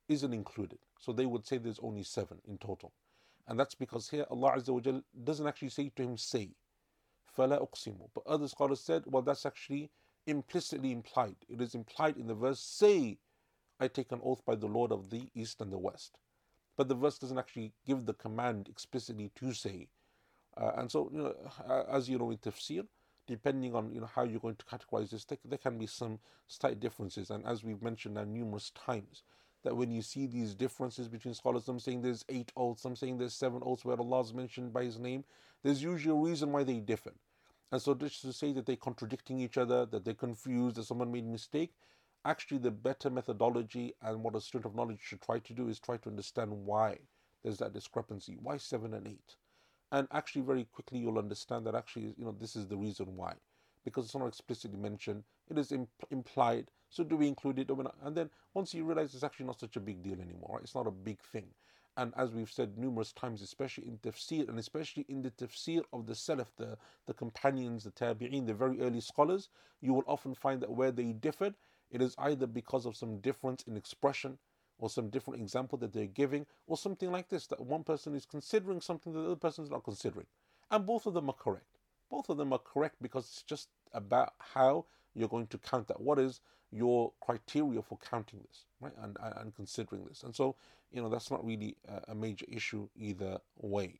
isn't included. So they would say there's only seven in total. And that's because here Allah Azza wa Jal doesn't actually say to him, say, فَلَا أُقْسِمُ. But other scholars said, well, that's actually implicitly implied. It is implied in the verse, say, I take an oath by the Lord of the East and the West. But the verse doesn't actually give the command explicitly to say. Uh, and so, you know, as you know in tafsir, depending on you know how you're going to categorize this, there, there can be some slight differences. And as we've mentioned now numerous times, that when you see these differences between scholars, some saying there's eight oaths, some saying there's seven oaths where Allah is mentioned by His name, there's usually a reason why they differ. And so just to say that they're contradicting each other, that they're confused, that someone made a mistake, actually the better methodology and what a student of knowledge should try to do is try to understand why there's that discrepancy. Why seven and eight? And actually very quickly you'll understand that actually, you know, this is the reason why. Because it's not explicitly mentioned, it is imp- implied. So do we include it or not? And then once you realize it's actually not such a big deal anymore, right? It's not a big thing. And as we've said numerous times, especially in tafsir, and especially in the tafsir of the Salaf, the, the companions, the tabi'een, the very early scholars, you will often find that where they differed, it is either because of some difference in expression, or some different example that they're giving, or something like this, that one person is considering something that the other person is not considering. And both of them are correct. Both of them are correct because it's just about how you're going to count that. What is your criteria for counting this, right? And, and, and considering this. And so, you know, that's not really a, a major issue either way.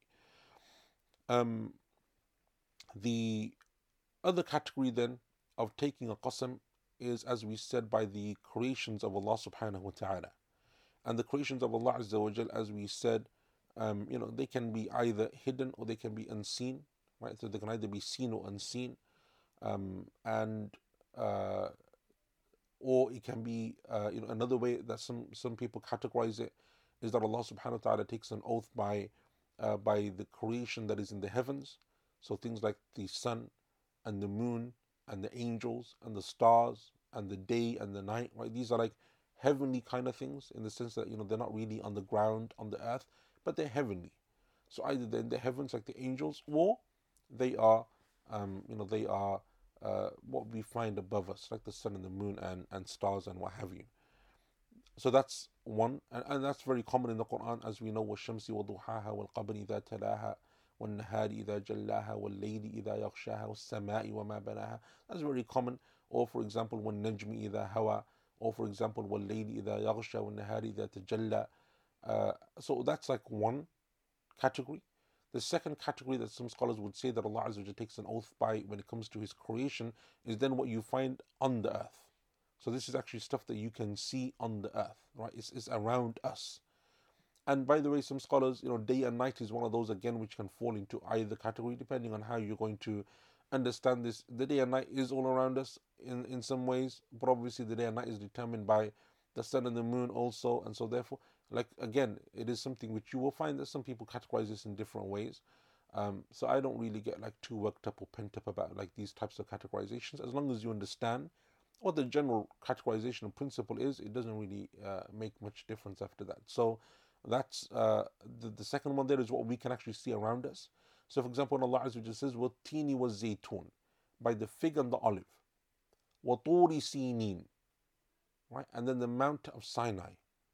Um, the other category then of taking a qasam is, as we said, by the creations of Allah subhanahu wa ta'ala. And the creations of Allah Azza wa Jal, as we said, um, you know, they can be either hidden or they can be unseen, right? So they can either be seen or unseen, um, and uh, or it can be, uh, you know, another way that some some people categorize it is that Allah Subhanahu wa Taala takes an oath by uh, by the creation that is in the heavens, so things like the sun and the moon and the angels and the stars and the day and the night, right? These are like heavenly kind of things in the sense that, you know, they're not really on the ground, on the earth, but they're heavenly. So either they're in the heavens like the angels, or they are, um, you know, they are uh, what we find above us, like the sun and the moon and, and stars and what have you. So that's one, and, and that's very common in the Quran, as we know, وَالشَّمْسِ وَضُحَاهَا وَالْقَمَرِ إِذَا تَلَاهَا وَالنَّهَارِ إِذَا جَلَّاهَا وَاللَّيْلِ إِذَا يَغْشَاهَا وَالسَّمَاءِ وَمَا بَنَاهَا. That's very common. Or for example, وَالنَّجْمِ إِذَا هَوَى, or for example, وَاللَّيْلِ إِذَا يَغْشَى وَالنَّهَارِ إِذَا تَجَلَّى. Uh, so that's like one category. The second category that some scholars would say that Allah Azza wa Jalla takes an oath by when it comes to His creation is then what you find on the earth. So this is actually stuff that you can see on the earth, right? It's, it's around us. And by the way, some scholars, you know, day and night is one of those again which can fall into either category depending on how you're going to understand this. The day and night is all around us in, in some ways, but obviously the day and night is determined by the sun and the moon also, and so therefore, like again, it is something which you will find that some people categorize this in different ways. Um, so I don't really get like too worked up or pent up about like these types of categorizations. As long as you understand what the general categorization principle is, it doesn't really uh, make much difference after that. So that's uh, the, the second one there is what we can actually see around us. So for example, when Allah Azza wa Jalla says, وَالتِّينِ وَالزَّيْتُونِ, by the fig and the olive, وَطُورِ سِينِينَ, right? And then the Mount of Sinai,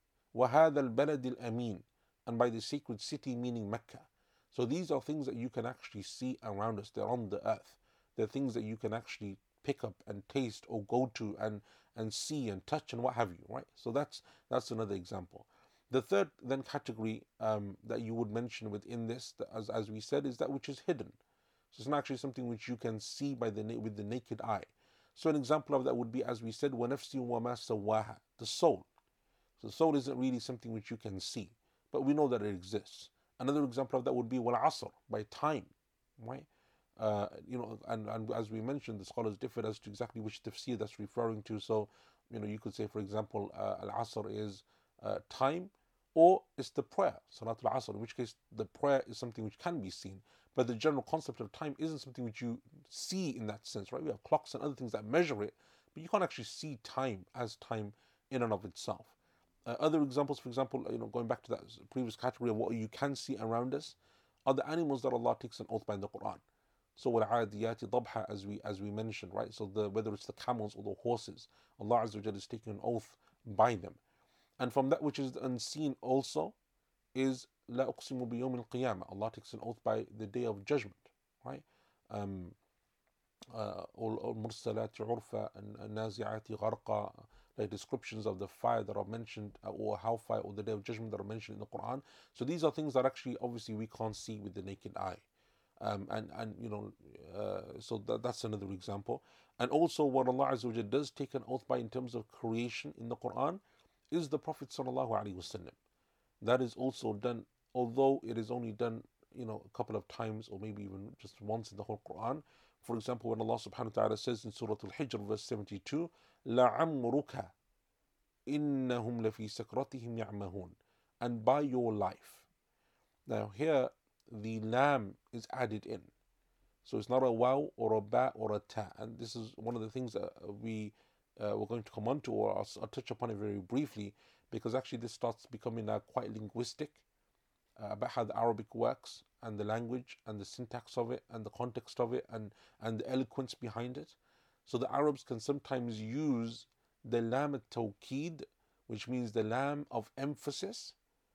وَهَذَا الْبَلَدِ الْأَمِينَ, and by the sacred city, meaning Mecca. So these are things that you can actually see around us. They're on the earth. They're things that you can actually pick up and taste or go to and and see and touch and what have you, right? So that's that's another example. The third then category um, that you would mention within this, as as we said, is that which is hidden. So it's not actually something which you can see by the with the naked eye. So an example of that would be, as we said, وَنَفْسٍ وَمَا سَوَّاهَا, the soul. So the soul isn't really something which you can see, but we know that it exists. Another example of that would be وَالْعَصْرِ, by time, right? Uh, you know, and, and as we mentioned, the scholars differ as to exactly which tafsir that's referring to. So, you know, you could say, for example, uh, al-asr is uh, time, or it's the prayer, Salatul Asr, in which case the prayer is something which can be seen. But the general concept of time isn't something which you see in that sense, right? We have clocks and other things that measure it, but you can't actually see time as time in and of itself. Uh, other examples, for example, you know, going back to that previous category of what you can see around us, are the animals that Allah takes an oath by in the Quran. So وَالْعَادِيَاتِ ضَبْحًا, as we as we mentioned, right? So the whether it's the camels or the horses, Allah Azza wa Jalla is taking an oath by them. And from that which is unseen also is لا أقسم بيوم القيامة. Allah takes an oath by the day of judgment, right? Um, uh, المرسلات عرفا النازعات غرقا, like descriptions of the fire that are mentioned, uh, or hellfire, or the day of judgment that are mentioned in the Quran. So these are things that actually obviously we can't see with the naked eye. Um, and and you know, uh, so that, that's another example. And also, what Allah Azza wa Jalla does take an oath by in terms of creation in the Quran is the Prophet Sallallahu Alaihi Wasallam. That is also done, although it is only done, you know, a couple of times or maybe even just once in the whole Quran. For example, when Allah Subhanahu wa Taala says in Surah Al-Hijr, verse seventy-two, لَعَمْرُكَ إِنَّهُمْ لَفِي سَكْرَتِهِمْ يَعْمَهُونَ, and by your life. Now here the lam is added in, so it's not a waw or a ba or a ta. And this is one of the things that we uh, we're going to come on to, or I'll, I'll touch upon it very briefly, because actually this starts becoming uh, quite linguistic, uh, about how the Arabic works and the language and the syntax of it and the context of it and and the eloquence behind it. So the Arabs can sometimes use the lam at-tawkid, which means the lam of emphasis,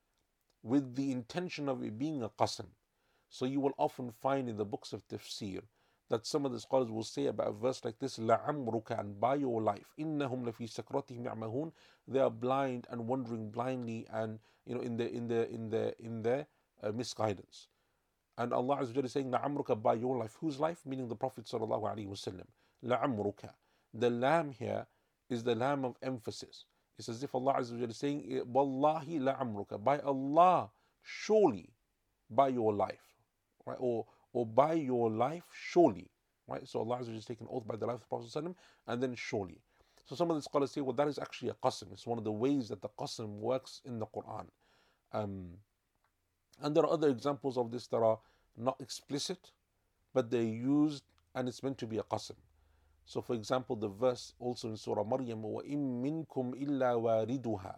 with the intention of it being a qasam. So you will often find in the books of tafsir that some of the scholars will say about a verse like this, لَعَمْرُكَ, and by your life, إِنَّهُمْ لَفِي سَكْرَتِهِمْ يَعْمَهُونَ, they are blind and wandering blindly, and you know, in the in the in the in their uh, misguidance. And Allah Azza wa Jalla is saying, لَعَمْرُكَ, by your life. Whose life? Meaning the Prophet Sallallahu Alaihi Wasallam. لَعَمْرُكَ. The lam here is the lam of emphasis. It's as if Allah Azza wa Jalla is saying, وَاللَّهِ لَعَمْرُكَ, by Allah, surely, by your life. Right? Or or by your life, surely. Right? So Allah Azza wa Jalla is taking oath by the life of the Prophet Sallallahu Alaihi Wasallam, and then surely. So some of the scholars say, well, that is actually a qasam. It's one of the ways that the qasam works in the Quran. Um, and there are other examples of this that are not explicit, but they're used and it's meant to be a qasam. So for example, the verse also in Surah Maryam, وَإِن مِّنكُمْ إِلَّا وَارِدُهَا,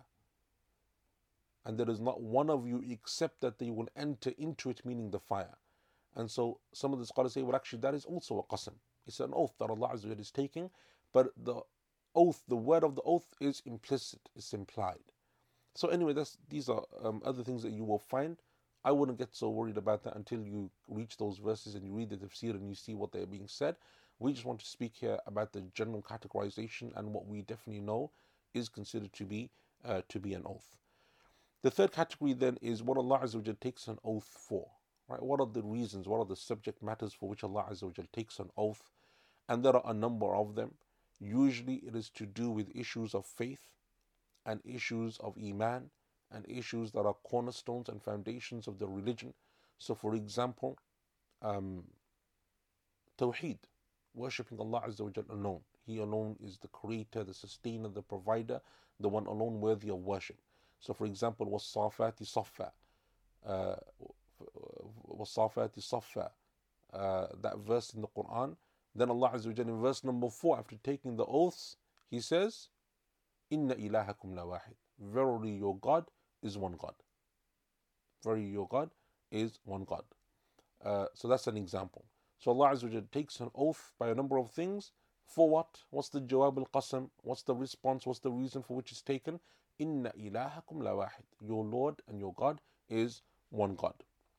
and there is not one of you except that they will enter into it, meaning the fire. And so some of the scholars say, well, actually that is also a qasam. It's an oath that Allah Azza wa Jalla is taking, but the oath, the word of the oath is implicit, it's implied. So anyway, that's these are um, other things that you will find. I wouldn't get so worried about that until you reach those verses and you read the tafsir and you see what they're being said. We just want to speak here about the general categorization and what we definitely know is considered to be uh, to be an oath. The third category then is what Allah Azza wa Jalla takes an oath for. Right? What are the reasons? What are the subject matters for which Allah Azza wa Jalla takes an oath? And there are a number of them. Usually it is to do with issues of faith and issues of iman and issues that are cornerstones and foundations of the religion. So for example, um, Tawheed, worshipping Allah Azza wa Jalla alone. He alone is the creator, the sustainer, the provider, the one alone worthy of worship. So for example, وَالصَّافَاتِ صَفًّا, uh, وَالصَّافَاتِ صَفًّا, uh, that verse in the Quran. Then Allah Azza wa Jalla in verse number four, after taking the oaths, He says, إِنَّ إِلَهَكُمْ لَوَاحِدٌ, verily your God is one God. Verily your God is one God. Uh, so that's an example. So Allah Azza wa Jalla takes an oath by a number of things. For what? What's the jawab al-qasam? What's the response? What's the reason for which it's taken? Inna ilahakum lawahid. Your Lord and your God is one God.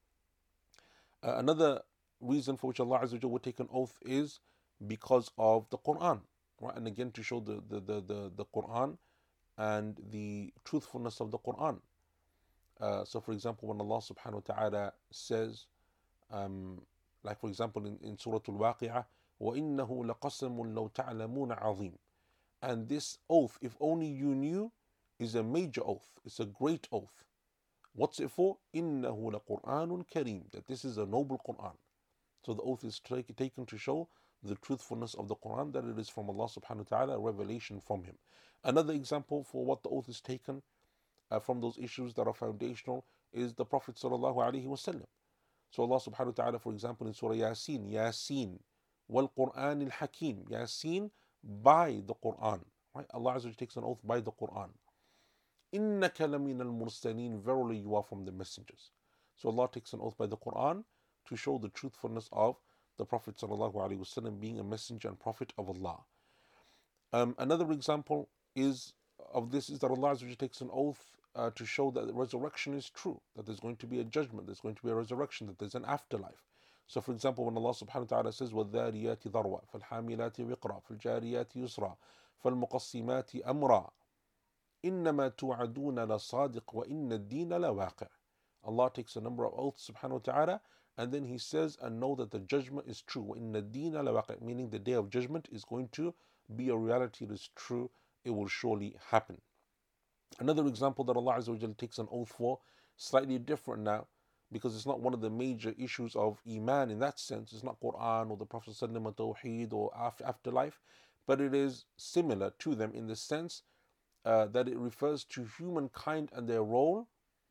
Uh, another reason for which Allah Azza wa Jalla would take an oath is because of the Quran. Right? And again, to show the, the, the, the, the Quran and the truthfulness of the Quran. Uh, so for example, when Allah subhanahu wa ta'ala says, um, like for example in, in Surah Al-Waqi'ah, وَإِنَّهُ لَقَسَمٌ لَوْ تَعْلَمُونَ عَظِيمٌ. And this oath, if only you knew, is a major oath. It's a great oath. What's it for? إِنَّهُ لَقُرْآنٌ كَرِيمٌ. That this is a noble Quran. So the oath is take, taken to show the truthfulness of the Quran, that it is from Allah subhanahu wa ta'ala, a revelation from Him. Another example for what the oath is taken uh, from those issues that are foundational is the Prophet sallallahu alaihi wasallam. So Allah subhanahu wa ta'ala, for example, in Surah Yasin, Yasin, wal Quran al Hakim, Yasin, by the Quran. Right? Allah Azza wa Jalla takes an oath by the Quran. إِنَّكَ لَمِنَ الْمُرْسَلِينَ, verily you are from the messengers. So Allah takes an oath by the Quran to show the truthfulness of the Prophet sallallahu alaihi wasallam being a messenger and prophet of Allah. Um, another example is of this is that Allah Azza wa Jalla takes an oath uh, to show that the resurrection is true, that there's going to be a judgment, there's going to be a resurrection, that there's an afterlife. So for example, when Allah subhanahu wa ta'ala says, وَالذَّارِيَاتِ ذَرْوَةً فَالْحَامِلَاتِ وِقْرًا فَالْجَارِيَاتِ يُسْرًا فَالْمُقَسِّمَاتِ أَمْرًا إِنَّمَا تُوعَدُونَ لَصَادِقٌ وَإِنَّ الدِّينَ لَوَاقِعٌ. Allah takes a number of oaths subhanahu wa ta'ala, and then He says, and know that the judgment is true. وَإِنَّ الدِّينَ لَوَاقِعٌ, meaning the day of judgment is going to be a reality, it is true, it will surely happen. Another example that Allah Azza wa Jalla takes an oath for, slightly different now, because it's not one of the major issues of Iman in that sense. It's not Quran or the Prophet ﷺ or Tawheed or afterlife, but it is similar to them in the sense uh, that it refers to humankind and their role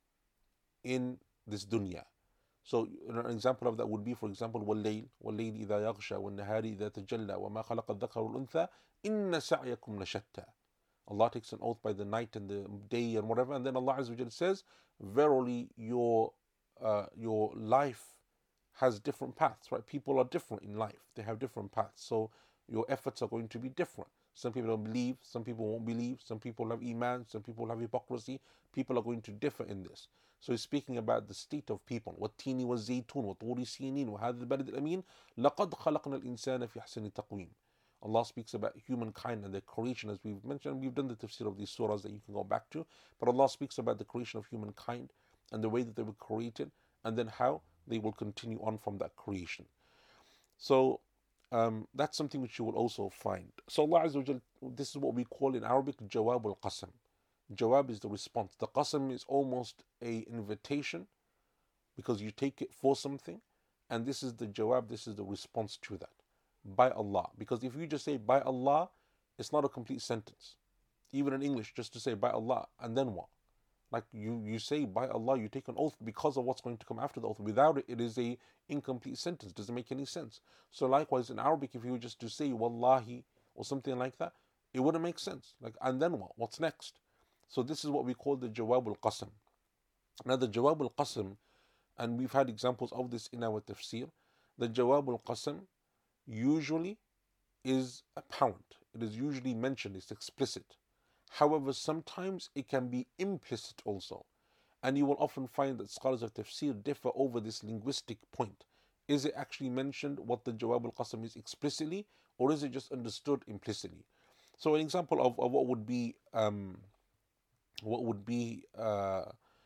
in this dunya. So an example of that would be, for example, وَاللَّيْلِ وَاللَّيْلِ إِذَا يَغْشَى وَالنَّهَارِ إِذَا تَجَلَّى وَمَا خَلَقَ الذَّكَرَ وَالْأُنثَى إِنَّ سَعْيَكُمْ لَشَتَّى. Allah takes an oath by the night and the day and whatever, and then Allah Azza wa Jalla says, verily your uh, your life has different paths, right? People are different in life, they have different paths, so your efforts are going to be different. Some people don't believe, some people won't believe, some people have Iman, some people have hypocrisy. People are going to differ in this. So he's speaking about the state of people. وَالتِّينِ وَالزَّيْتُونِ وَطُورِ سِينِينَ وَهَذَا الْبَلَدِ الْأَمِينَ لَقَدْ خَلَقْنَا الْإِنسَانَ فِي أَحْسَنِ تَقْوِيمٍ. Allah speaks about humankind and their creation, as we've mentioned. We've done the tafsir of these surahs that you can go back to. But Allah speaks about the creation of humankind and the way that they were created, and then how they will continue on from that creation. So um, that's something which you will also find. So Allah Azza wa Jal, this is what we call in Arabic Jawab al-Qasam. Jawab is the response. The Qasam is almost a invitation because you take it for something, and this is the Jawab, this is the response to that. By Allah. Because if you just say by Allah, it's not a complete sentence. Even in English, just to say by Allah, and then what? Like you, you say by Allah, you take an oath because of what's going to come after the oath. Without it, it is a incomplete sentence. Doesn't make any sense. So likewise in Arabic, if you were just to say Wallahi or something like that, it wouldn't make sense. Like, and then what? What's next? So this is what we call the Jawab al-Qasam. Now the Jawab al-Qasam, and we've had examples of this in our tafsir, the Jawab al-Qasam usually is apparent. It is usually mentioned, it's explicit. However, sometimes it can be implicit also. And you will often find that scholars of tafsir differ over this linguistic point. Is it actually mentioned what the Jawab al-Qasam is explicitly, or is it just understood implicitly? So an example of, of what would be um, what would be uh,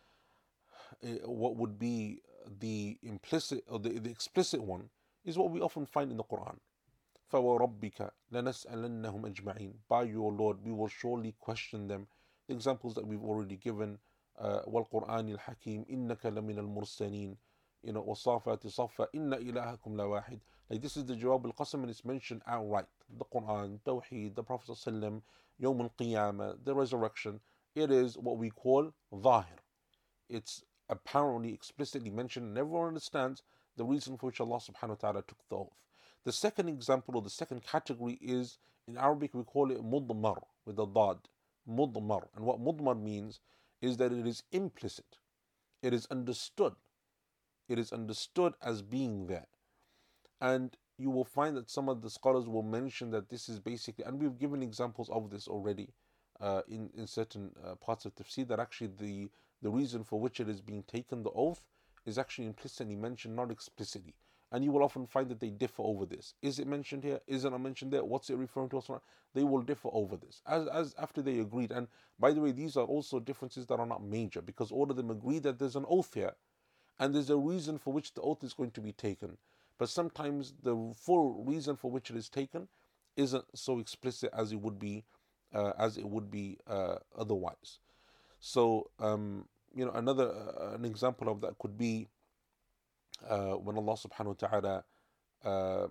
what would be the implicit or the, the explicit one is what we often find in the Quran. فَوَرَبِّكَ لَنَسْأَلَنَّهُمْ أَجْمَعِينَ. By your Lord, we will surely question them. The examples that we've already given, uh, وَالْقُرْآنِ الْحَكِيمِ إِنَّكَ لَمِنَ الْمُرْسَلِينَ, you know, وَالصَّافَاتِ صَفًّا إِنَّ إِلَهَكُمْ لَوَاحِدٌ. Like this is the Jawab al-Qasam, and it's mentioned outright. The Quran, Tawheed, the Prophet ﷺ, Yawm al-Qiyamah, the resurrection. It is what we call Zahir. It's apparently explicitly mentioned, and everyone understands the reason for which Allah subhanahu wa ta'ala took the oath. The second example or the second category is, in Arabic we call it mudmar with a dad. Mudmar. And what mudmar means is that it is implicit. It is understood. It is understood as being there. And you will find that some of the scholars will mention that this is basically, and we've given examples of this already uh, in, in certain uh, parts of tafsir, that actually the, the reason for which it is being taken, the oath, is actually implicitly mentioned, not explicitly. And you will often find that they differ over this. Is it mentioned here? Is it not mentioned there? What's it referring to? They will differ over this, as, as after they agreed. And by the way, these are also differences that are not major, because all of them agree that there's an oath here, and there's a reason for which the oath is going to be taken. But sometimes the full reason for which it is taken isn't so explicit as it would be, uh, as it would be uh, otherwise. So, um, you know, another uh, an example of that could be uh, when Allah Subhanahu wa Taala uh,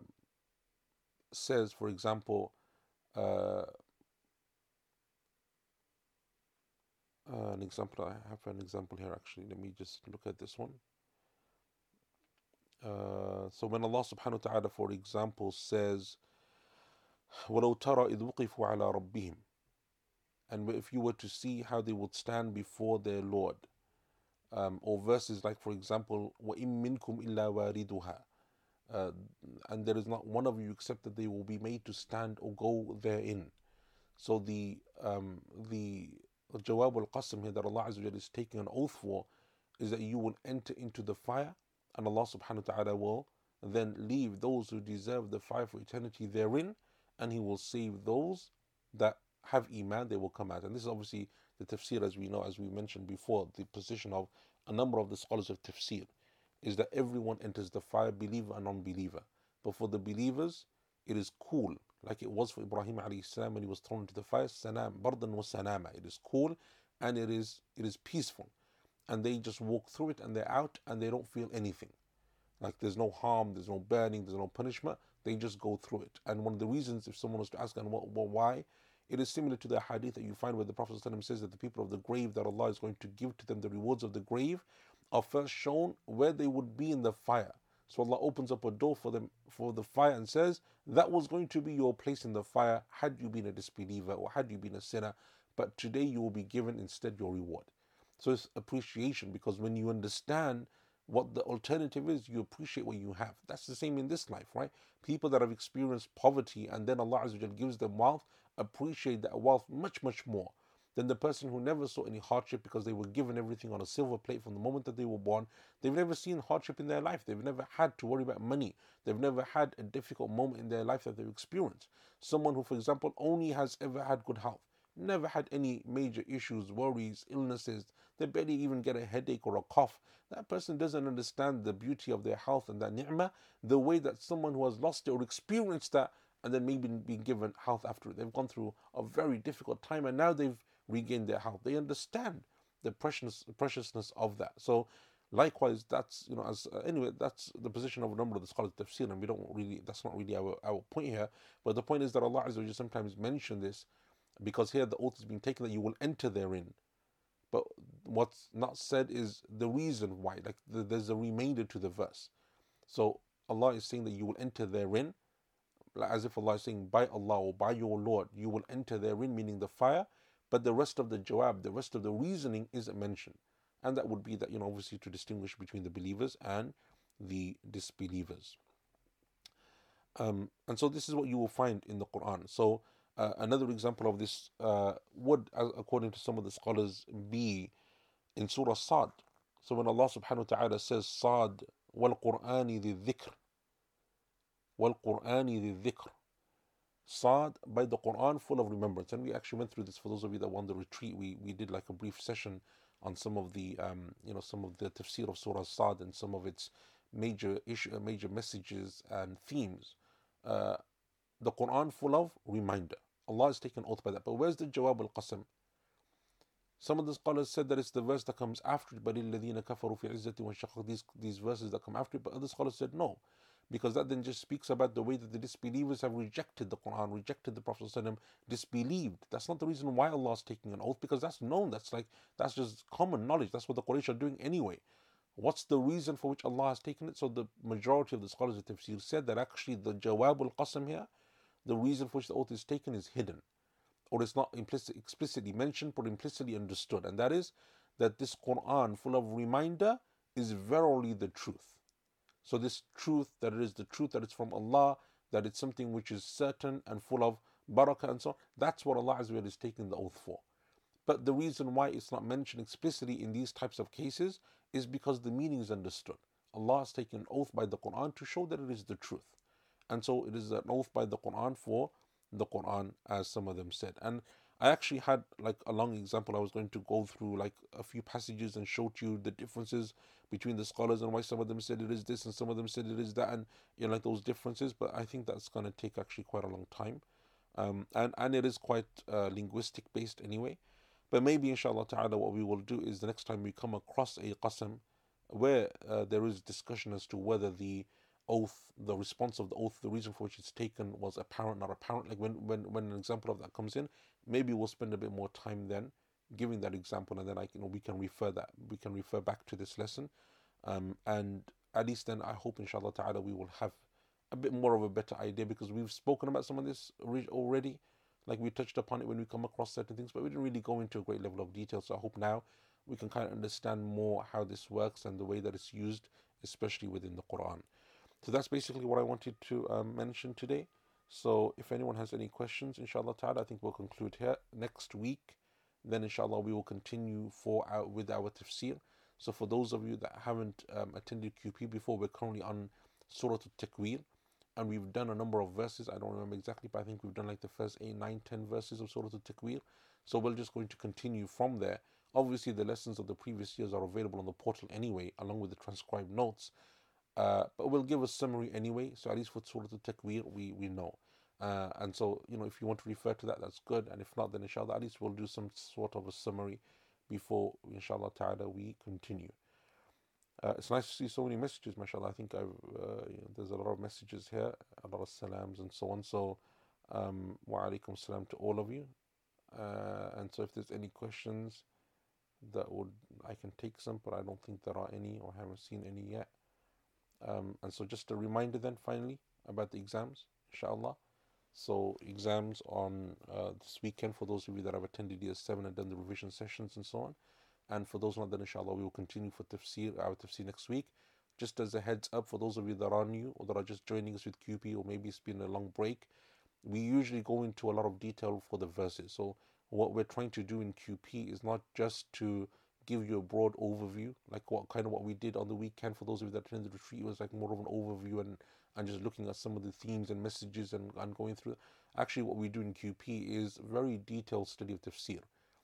says, for example, uh, uh, an example. I have an example here actually. Let me just look at this one. Uh, so when Allah Subhanahu wa Taala, for example, says, وَلَوْ تَرَى إِذْ وُقِفُوا عَلَى رَبِّهِمْ, and if you were to see how they would stand before their Lord, um, or verses like, for example, وَإِن مِّنكُمْ إِلَّا وَارِدُهَا, uh, and there is not one of you except that they will be made to stand or go therein. So the um, the Jawab al-Qasam here that Allah Azza wa Jalla is taking an oath for is that you will enter into the fire, and Allah subhanahu wa ta'ala will then leave those who deserve the fire for eternity therein, and He will save those that have Iman, they will come out. And this is obviously the tafsir, as we know, as we mentioned before, the position of a number of the scholars of tafsir is that everyone enters the fire, believer and non-believer. But for the believers, it is cool, like it was for Ibrahim alayhi salam when he was thrown into the fire. Salam, bardan wa salama. It is cool and it is it is peaceful. And they just walk through it and they're out and they don't feel anything. Like there's no harm, there's no burning, there's no punishment. They just go through it. And one of the reasons, if someone was to ask, and what, what, why, it is similar to the hadith that you find where the Prophet ﷺ says that the people of the grave, that Allah is going to give to them the rewards of the grave, are first shown where they would be in the fire. So Allah opens up a door for them, for the fire, and says, that was going to be your place in the fire had you been a disbeliever or had you been a sinner, but today you will be given instead your reward. So it's appreciation, because when you understand what the alternative is, you appreciate what you have. That's the same in this life, right? People that have experienced poverty and then Allah Azza wa Jalla gives them wealth appreciate that wealth much, much more than the person who never saw any hardship because they were given everything on a silver plate from the moment that they were born. They've never seen hardship in their life. They've never had to worry about money. They've never had a difficult moment in their life that they've experienced. Someone who, for example, only has ever had good health, never had any major issues, worries, illnesses, they barely even get a headache or a cough. That person doesn't understand the beauty of their health and that ni'mah the way that someone who has lost it or experienced that and then maybe been given health after it. They've gone through a very difficult time and now they've regained their health. They understand the precious, preciousness of that. So likewise, that's, you know, as uh, anyway, that's the position of a number of the scholars of tafsir, and we don't really, that's not really our, our point here. But the point is that Allah Azza wa Jalla sometimes mention this because here the oath is being taken that you will enter therein. But what's not said is the reason why. Like the, there's a remainder to the verse. So Allah is saying that you will enter therein, as if Allah is saying, by Allah or by your Lord, you will enter therein, meaning the fire. But the rest of the jawab, the rest of the reasoning isn't mentioned. And that would be that, you know, obviously to distinguish between the believers and the disbelievers. Um, and so this is what you will find in the Quran. So uh, another example of this uh, would, uh, according to some of the scholars, be in Surah Sad. So when Allah subhanahu wa ta'ala says, Sad wal Qur'ani the dhikr, wal Qur'ani the dhikr, Sad, by the Quran, full of remembrance. And we actually went through this for those of you that won the retreat. We we did like a brief session on some of the um, you know some of the tafsir of Surah Sad and some of its major issue, major messages and themes. Uh, the Quran full of reminder. Allah is taking oath by that. But where's the Jawab al-Qasam? Some of the scholars said that it's the verse that comes after it, بَلِ kafaru fi izzati wa shaqaq, these these verses that come after it. But other scholars said no, because that then just speaks about the way that the disbelievers have rejected the Quran, rejected the Prophet ﷺ, disbelieved. That's not the reason why Allah is taking an oath, because that's known. That's like that's just common knowledge. That's what the Quraysh are doing anyway. What's the reason for which Allah has taken it? So the majority of the scholars of tafsir said that actually the Jawab al-Qasam here, the reason for which the oath is taken is hidden, or it's not implicit, explicitly mentioned, but implicitly understood. And that is that this Quran full of reminder is verily the truth. So this truth, that it is the truth, that it's from Allah, that it's something which is certain and full of barakah and so on, that's what Allah Azza wa Jalla is taking the oath for. But the reason why it's not mentioned explicitly in these types of cases is because the meaning is understood. Allah has taken an oath by the Quran to show that it is the truth. And so it is an oath by the Quran for the Quran, as some of them said. And I actually had like a long example. I was going to go through like a few passages and show to you the differences between the scholars and why some of them said it is this and some of them said it is that, and you know, like those differences. But I think that's going to take actually quite a long time. Um, and, and it is quite uh, linguistic based anyway. But maybe inshallah ta'ala what we will do is the next time we come across a qasam where uh, there is discussion as to whether the oath, the response of the oath, the reason for which it's taken was apparent, not apparent. Like when, when, when an example of that comes in, maybe we'll spend a bit more time then giving that example, and then I, you know, we can refer that, we can refer back to this lesson. Um, and at least then I hope inshallah ta'ala we will have a bit more of a better idea, because we've spoken about some of this already. Like we touched upon it when we come across certain things, but we didn't really go into a great level of detail. So I hope now we can kind of understand more how this works and the way that it's used, especially within the Quran. So that's basically what I wanted to um, mention today. So if anyone has any questions, inshallah ta'ala, I think we'll conclude here. Next week, then inshallah we will continue for our, with our tafsir. So for those of you that haven't um, attended Q P before, we're currently on Surah Al-Takwir, and we've done a number of verses. I don't remember exactly, but I think we've done like the first eight, nine, ten verses of Surah Al-Takwir. So we're just going to continue from there. Obviously, the lessons of the previous years are available on the portal anyway, along with the transcribed notes. Uh, but we'll give a summary anyway, so at least for Surah Al-Takwir, we, we know. Uh, and so, you know, if you want to refer to that, that's good. And if not, then inshallah, at least we'll do some sort of a summary before, inshallah ta'ala, we continue. Uh, it's nice to see so many messages, mashallah. I think I've, uh, you know, there's a lot of messages here, a lot of salams and so on. So, um, wa alaikum salam to all of you. Uh, and so if there's any questions that would, I can take some, but I don't think there are any, or haven't seen any yet. Um, and so just a reminder then finally about the exams, inshallah. So exams on uh, this weekend for those of you that have attended year seven and done the revision sessions and so on. And for those not, then inshallah we will continue for tafsir, our tafsir next week. Just as a heads up for those of you that are new or that are just joining us with Q P, or maybe it's been a long break, we usually go into a lot of detail for the verses. So what we're trying to do in Q P is not just to give you a broad overview, like what kind of what we did on the weekend. For those of you that attended the retreat, it was like more of an overview and and just looking at some of the themes and messages and, and going through. Actually, what we do in Q P is very detailed study of tafsir.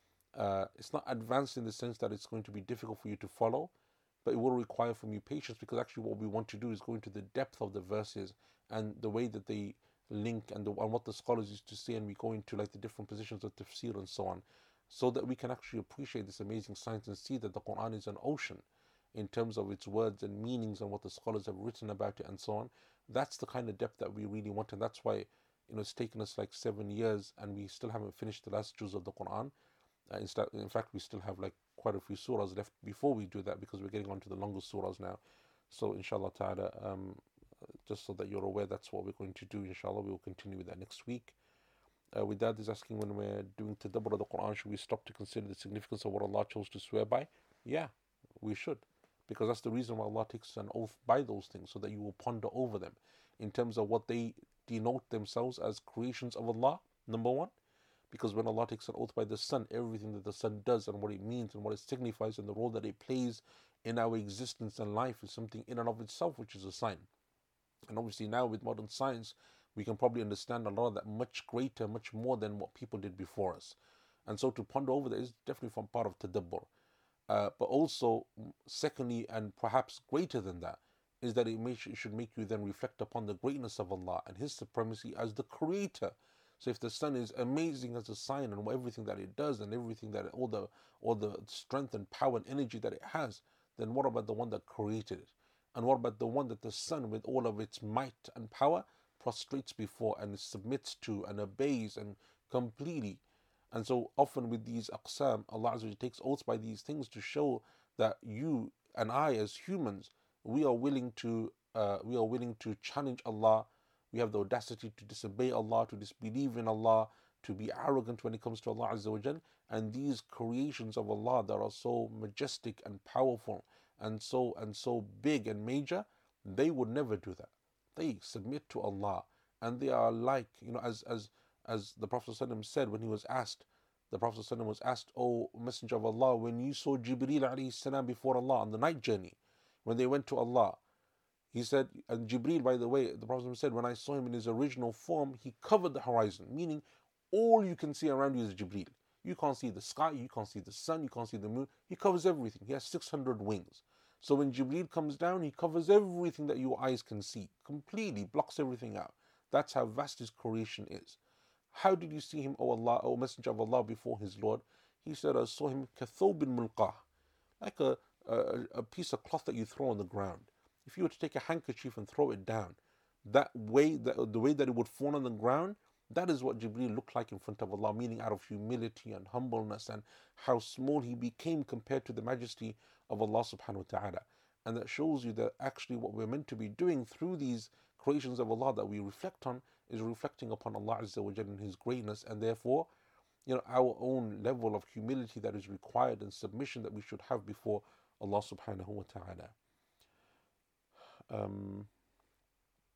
Uh, it's not advanced in the sense that it's going to be difficult for you to follow, but it will require from you patience, because actually what we want to do is go into the depth of the verses and the way that they link and, the, and what the scholars used to say, and we go into like the different positions of tafsir and so on, so that we can actually appreciate this amazing science and see that the Quran is an ocean in terms of its words and meanings and what the scholars have written about it and so on. That's the kind of depth that we really want, and that's why, you know, it's taken us like seven years and we still haven't finished the last juz of the Quran. Uh, instead, in fact, we still have like quite a few surahs left before we do that, because we're getting on to the longer surahs now. So inshallah ta'ala, um, just so that you're aware, that's what we're going to do. Inshallah, we will continue with that next week. Uh, with that is asking, when we're doing tadabbur of the Quran, should we stop to consider the significance of what Allah chose to swear by? Yeah, we should, because that's the reason why Allah takes an oath by those things, so that you will ponder over them in terms of what they denote themselves as creations of Allah, number one. Because when Allah takes an oath by the sun, everything that the sun does and what it means and what it signifies and the role that it plays in our existence and life is something in and of itself, which is a sign. And obviously now with modern science, we can probably understand a lot of that much greater, much more than what people did before us. And so to ponder over that is definitely from part of tadabbur. Uh, but also, secondly, and perhaps greater than that, is that it, may, it should make you then reflect upon the greatness of Allah and His supremacy as the creator. So if the sun is amazing as a sign and everything that it does and everything that it, all the all the strength and power and energy that it has, then what about the one that created it? And what about the one that the sun, with all of its might and power, prostrates before and submits to and obeys and completely? And so often with these aqsam, Allah Azza wa Jalla takes oaths by these things to show that you and I as humans, we are willing to uh, we are willing to challenge Allah. We have the audacity to disobey Allah, to disbelieve in Allah, to be arrogant when it comes to Allah Azza wa Jal. And these creations of Allah that are so majestic and powerful and so and so big and major, they would never do that. They submit to Allah, and they are like, you know, as as as the Prophet ﷺ said when he was asked, the Prophet ﷺ was asked, "O Messenger of Allah, when you saw Jibreel alayhi salam before Allah on the night journey, when they went to Allah," he said, and Jibreel, by the way, the Prophet said, when I saw him in his original form, he covered the horizon, meaning all you can see around you is Jibreel. You can't see the sky, you can't see the sun, you can't see the moon. He covers everything. He has six hundred wings. So when Jibreel comes down, he covers everything that your eyes can see, completely blocks everything out. That's how vast his creation is. How did you see him, O Allah, O Messenger of Allah, before his Lord? He said, I saw him kathobin mulqah, like a, a, a piece of cloth that you throw on the ground. If you were to take a handkerchief and throw it down, that way, that, the way that it would fall on the ground, that is what Jibreel looked like in front of Allah, meaning out of humility and humbleness, and how small he became compared to the majesty of Allah subhanahu wa ta'ala. And that shows you that actually what we're meant to be doing through these creations of Allah that we reflect on is reflecting upon Allah Azza wa Jalla and His greatness, and therefore, you know, our own level of humility that is required and submission that we should have before Allah subhanahu wa ta'ala. Um,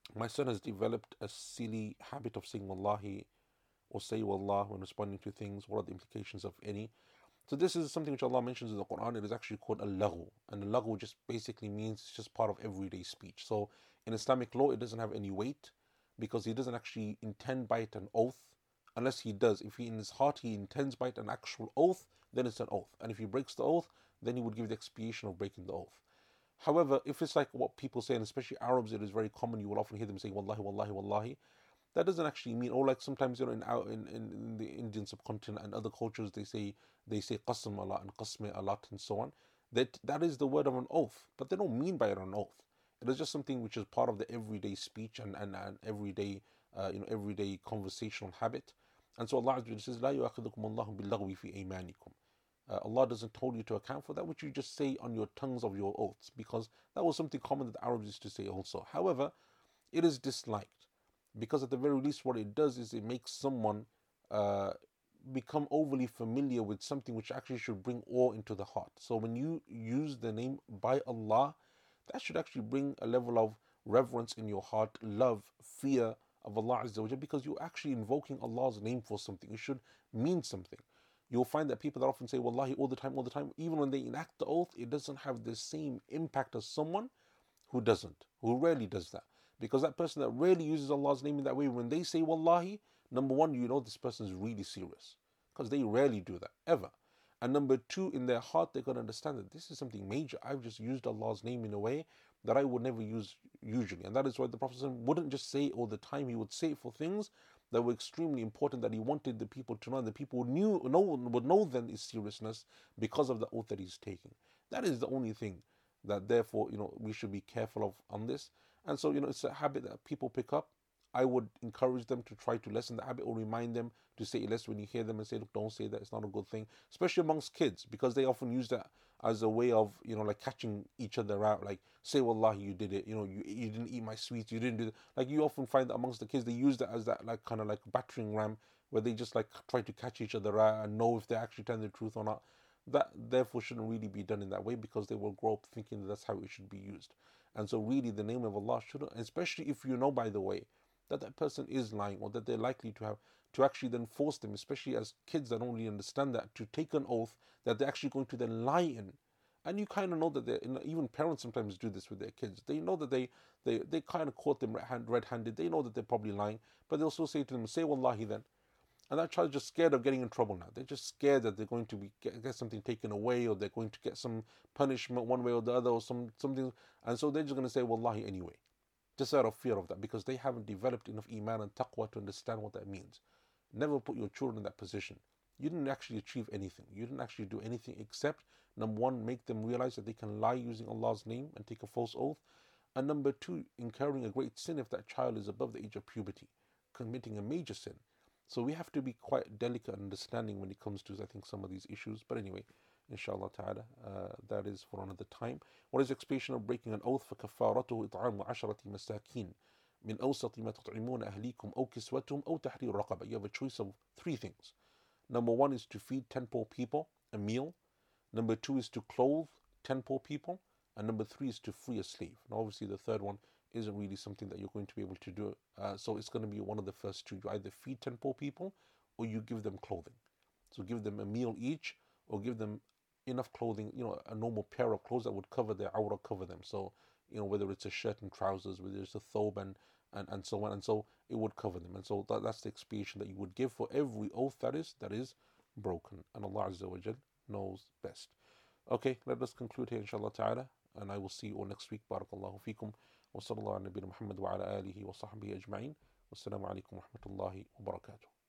My son has developed a silly habit of saying wallahi or say wallah when responding to things. What are the implications of any? So this is something which Allah mentions in the Quran. It is actually called a laghu, and a laghu just basically means it's just part of everyday speech. So in Islamic law, it doesn't have any weight because he doesn't actually intend by it an oath, unless he does. If he in his heart he intends by it an actual oath, then it's an oath. And if he breaks the oath, then he would give the expiation of breaking the oath. However, if it's like what people say, and especially Arabs, it is very common. You will often hear them saying wallahi, wallahi, wallahi. That doesn't actually mean, or like sometimes you know in in, in, in the Indian subcontinent and other cultures they say they say qasam a lot and qasme a lot and so on. That that is the word of an oath, but they don't mean by it an oath. It is just something which is part of the everyday speech and and, and everyday uh, you know everyday conversational habit. And so Allah Azza wa Jalla says, "La yu'akhidhukum Allahu bil-laghwi fi aymanikum." Uh, Allah doesn't hold you to account for that which you just say on your tongues of your oaths, because that was something common that the Arabs used to say also. However, it is disliked because at the very least what it does is it makes someone uh, become overly familiar with something which actually should bring awe into the heart. So when you use the name by Allah, that should actually bring a level of reverence in your heart, love, fear of Allah Azza wa Jalla, because you're actually invoking Allah's name for something. It should mean something. You'll find that people that often say wallahi all the time, all the time, even when they enact the oath, it doesn't have the same impact as someone who doesn't, who rarely does that. Because that person that rarely uses Allah's name in that way, when they say wallahi, number one, you know this person is really serious. Because they rarely do that, ever. And number two, in their heart, they're going to understand that this is something major. I've just used Allah's name in a way that I would never use usually. And that is why the Prophet wouldn't just say it all the time. He would say it for things that were extremely important, that he wanted the people to know, and the people knew, no one would know then his seriousness because of the oath that he's taking. That is the only thing that therefore, you know, we should be careful of on this. And so, you know, it's a habit that people pick up. I would encourage them to try to lessen the habit, or remind them to say it less when you hear them and say, look, don't say that, it's not a good thing, especially amongst kids, because they often use that as a way of, you know, like catching each other out, like, say wallahi, you did it, you know, you, you didn't eat my sweets, you didn't do that. Like, you often find that amongst the kids, they use that as that, like, kind of like battering ram, where they just like try to catch each other out and know if they're actually telling the truth or not. That therefore shouldn't really be done in that way, because they will grow up thinking that that's how it should be used. And so really the name of Allah shouldn't, especially if you know, by the way, that that person is lying, or that they're likely to have, to actually then force them, especially as kids that don't really understand that, to take an oath that they're actually going to then lie in. And you kind of know that they're, even parents sometimes do this with their kids. They know that they they, they kind of caught them red-handed. They know that they're probably lying, but they'll still say to them, say wallahi then. And that child's just scared of getting in trouble now. They're just scared that they're going to be get, get something taken away, or they're going to get some punishment one way or the other, or some something. And so they're just going to say wallahi anyway, just out of fear of that, because they haven't developed enough iman and taqwa to understand what that means. Never put your children in that position. You didn't actually achieve anything. You didn't actually do anything except, number one, make them realize that they can lie using Allah's name and take a false oath. And number two, incurring a great sin if that child is above the age of puberty, committing a major sin. So we have to be quite delicate and understanding when it comes to, I think, some of these issues. But anyway, inshallah ta'ala, uh, that is for another time. What is expiation of breaking an oath? فَكَفَّارَتُهُ إِطْعَامُ عَشَرَةِ مَسَاكِينَ مِنْ أَوْسَطِ مَا تُطْعِمُونَ أَهْلِيكُمْ أَوْ كِسْوَتُهُمْ أَوْ تَحْرِيرُ رَقَبَةٍ. You have a choice of three things. Number one is to feed ten poor people a meal. Number two is to clothe ten poor people. And number three is to free a slave. Now obviously the third one isn't really something that you're going to be able to do. Uh, so it's going to be one of the first two. You either feed ten poor people, or you give them clothing. So give them a meal each, or give them enough clothing, you know, a normal pair of clothes that would cover their awrah, cover them. So, you know, whether it's a shirt and trousers, whether it's a thobe and, and, and so on. And so it would cover them. And so that, that's the expiation that you would give for every oath that is, that is broken. And Allah Azza wa Jal knows best. Okay, let us conclude here, inshallah ta'ala. And I will see you all next week. Barakallahu feekum. Wa sallallahu ala nabina Muhammad wa ala alihi wa sahbihi ajma'in. Wassalamu alaikum wa rahmatullahi wa barakatuh.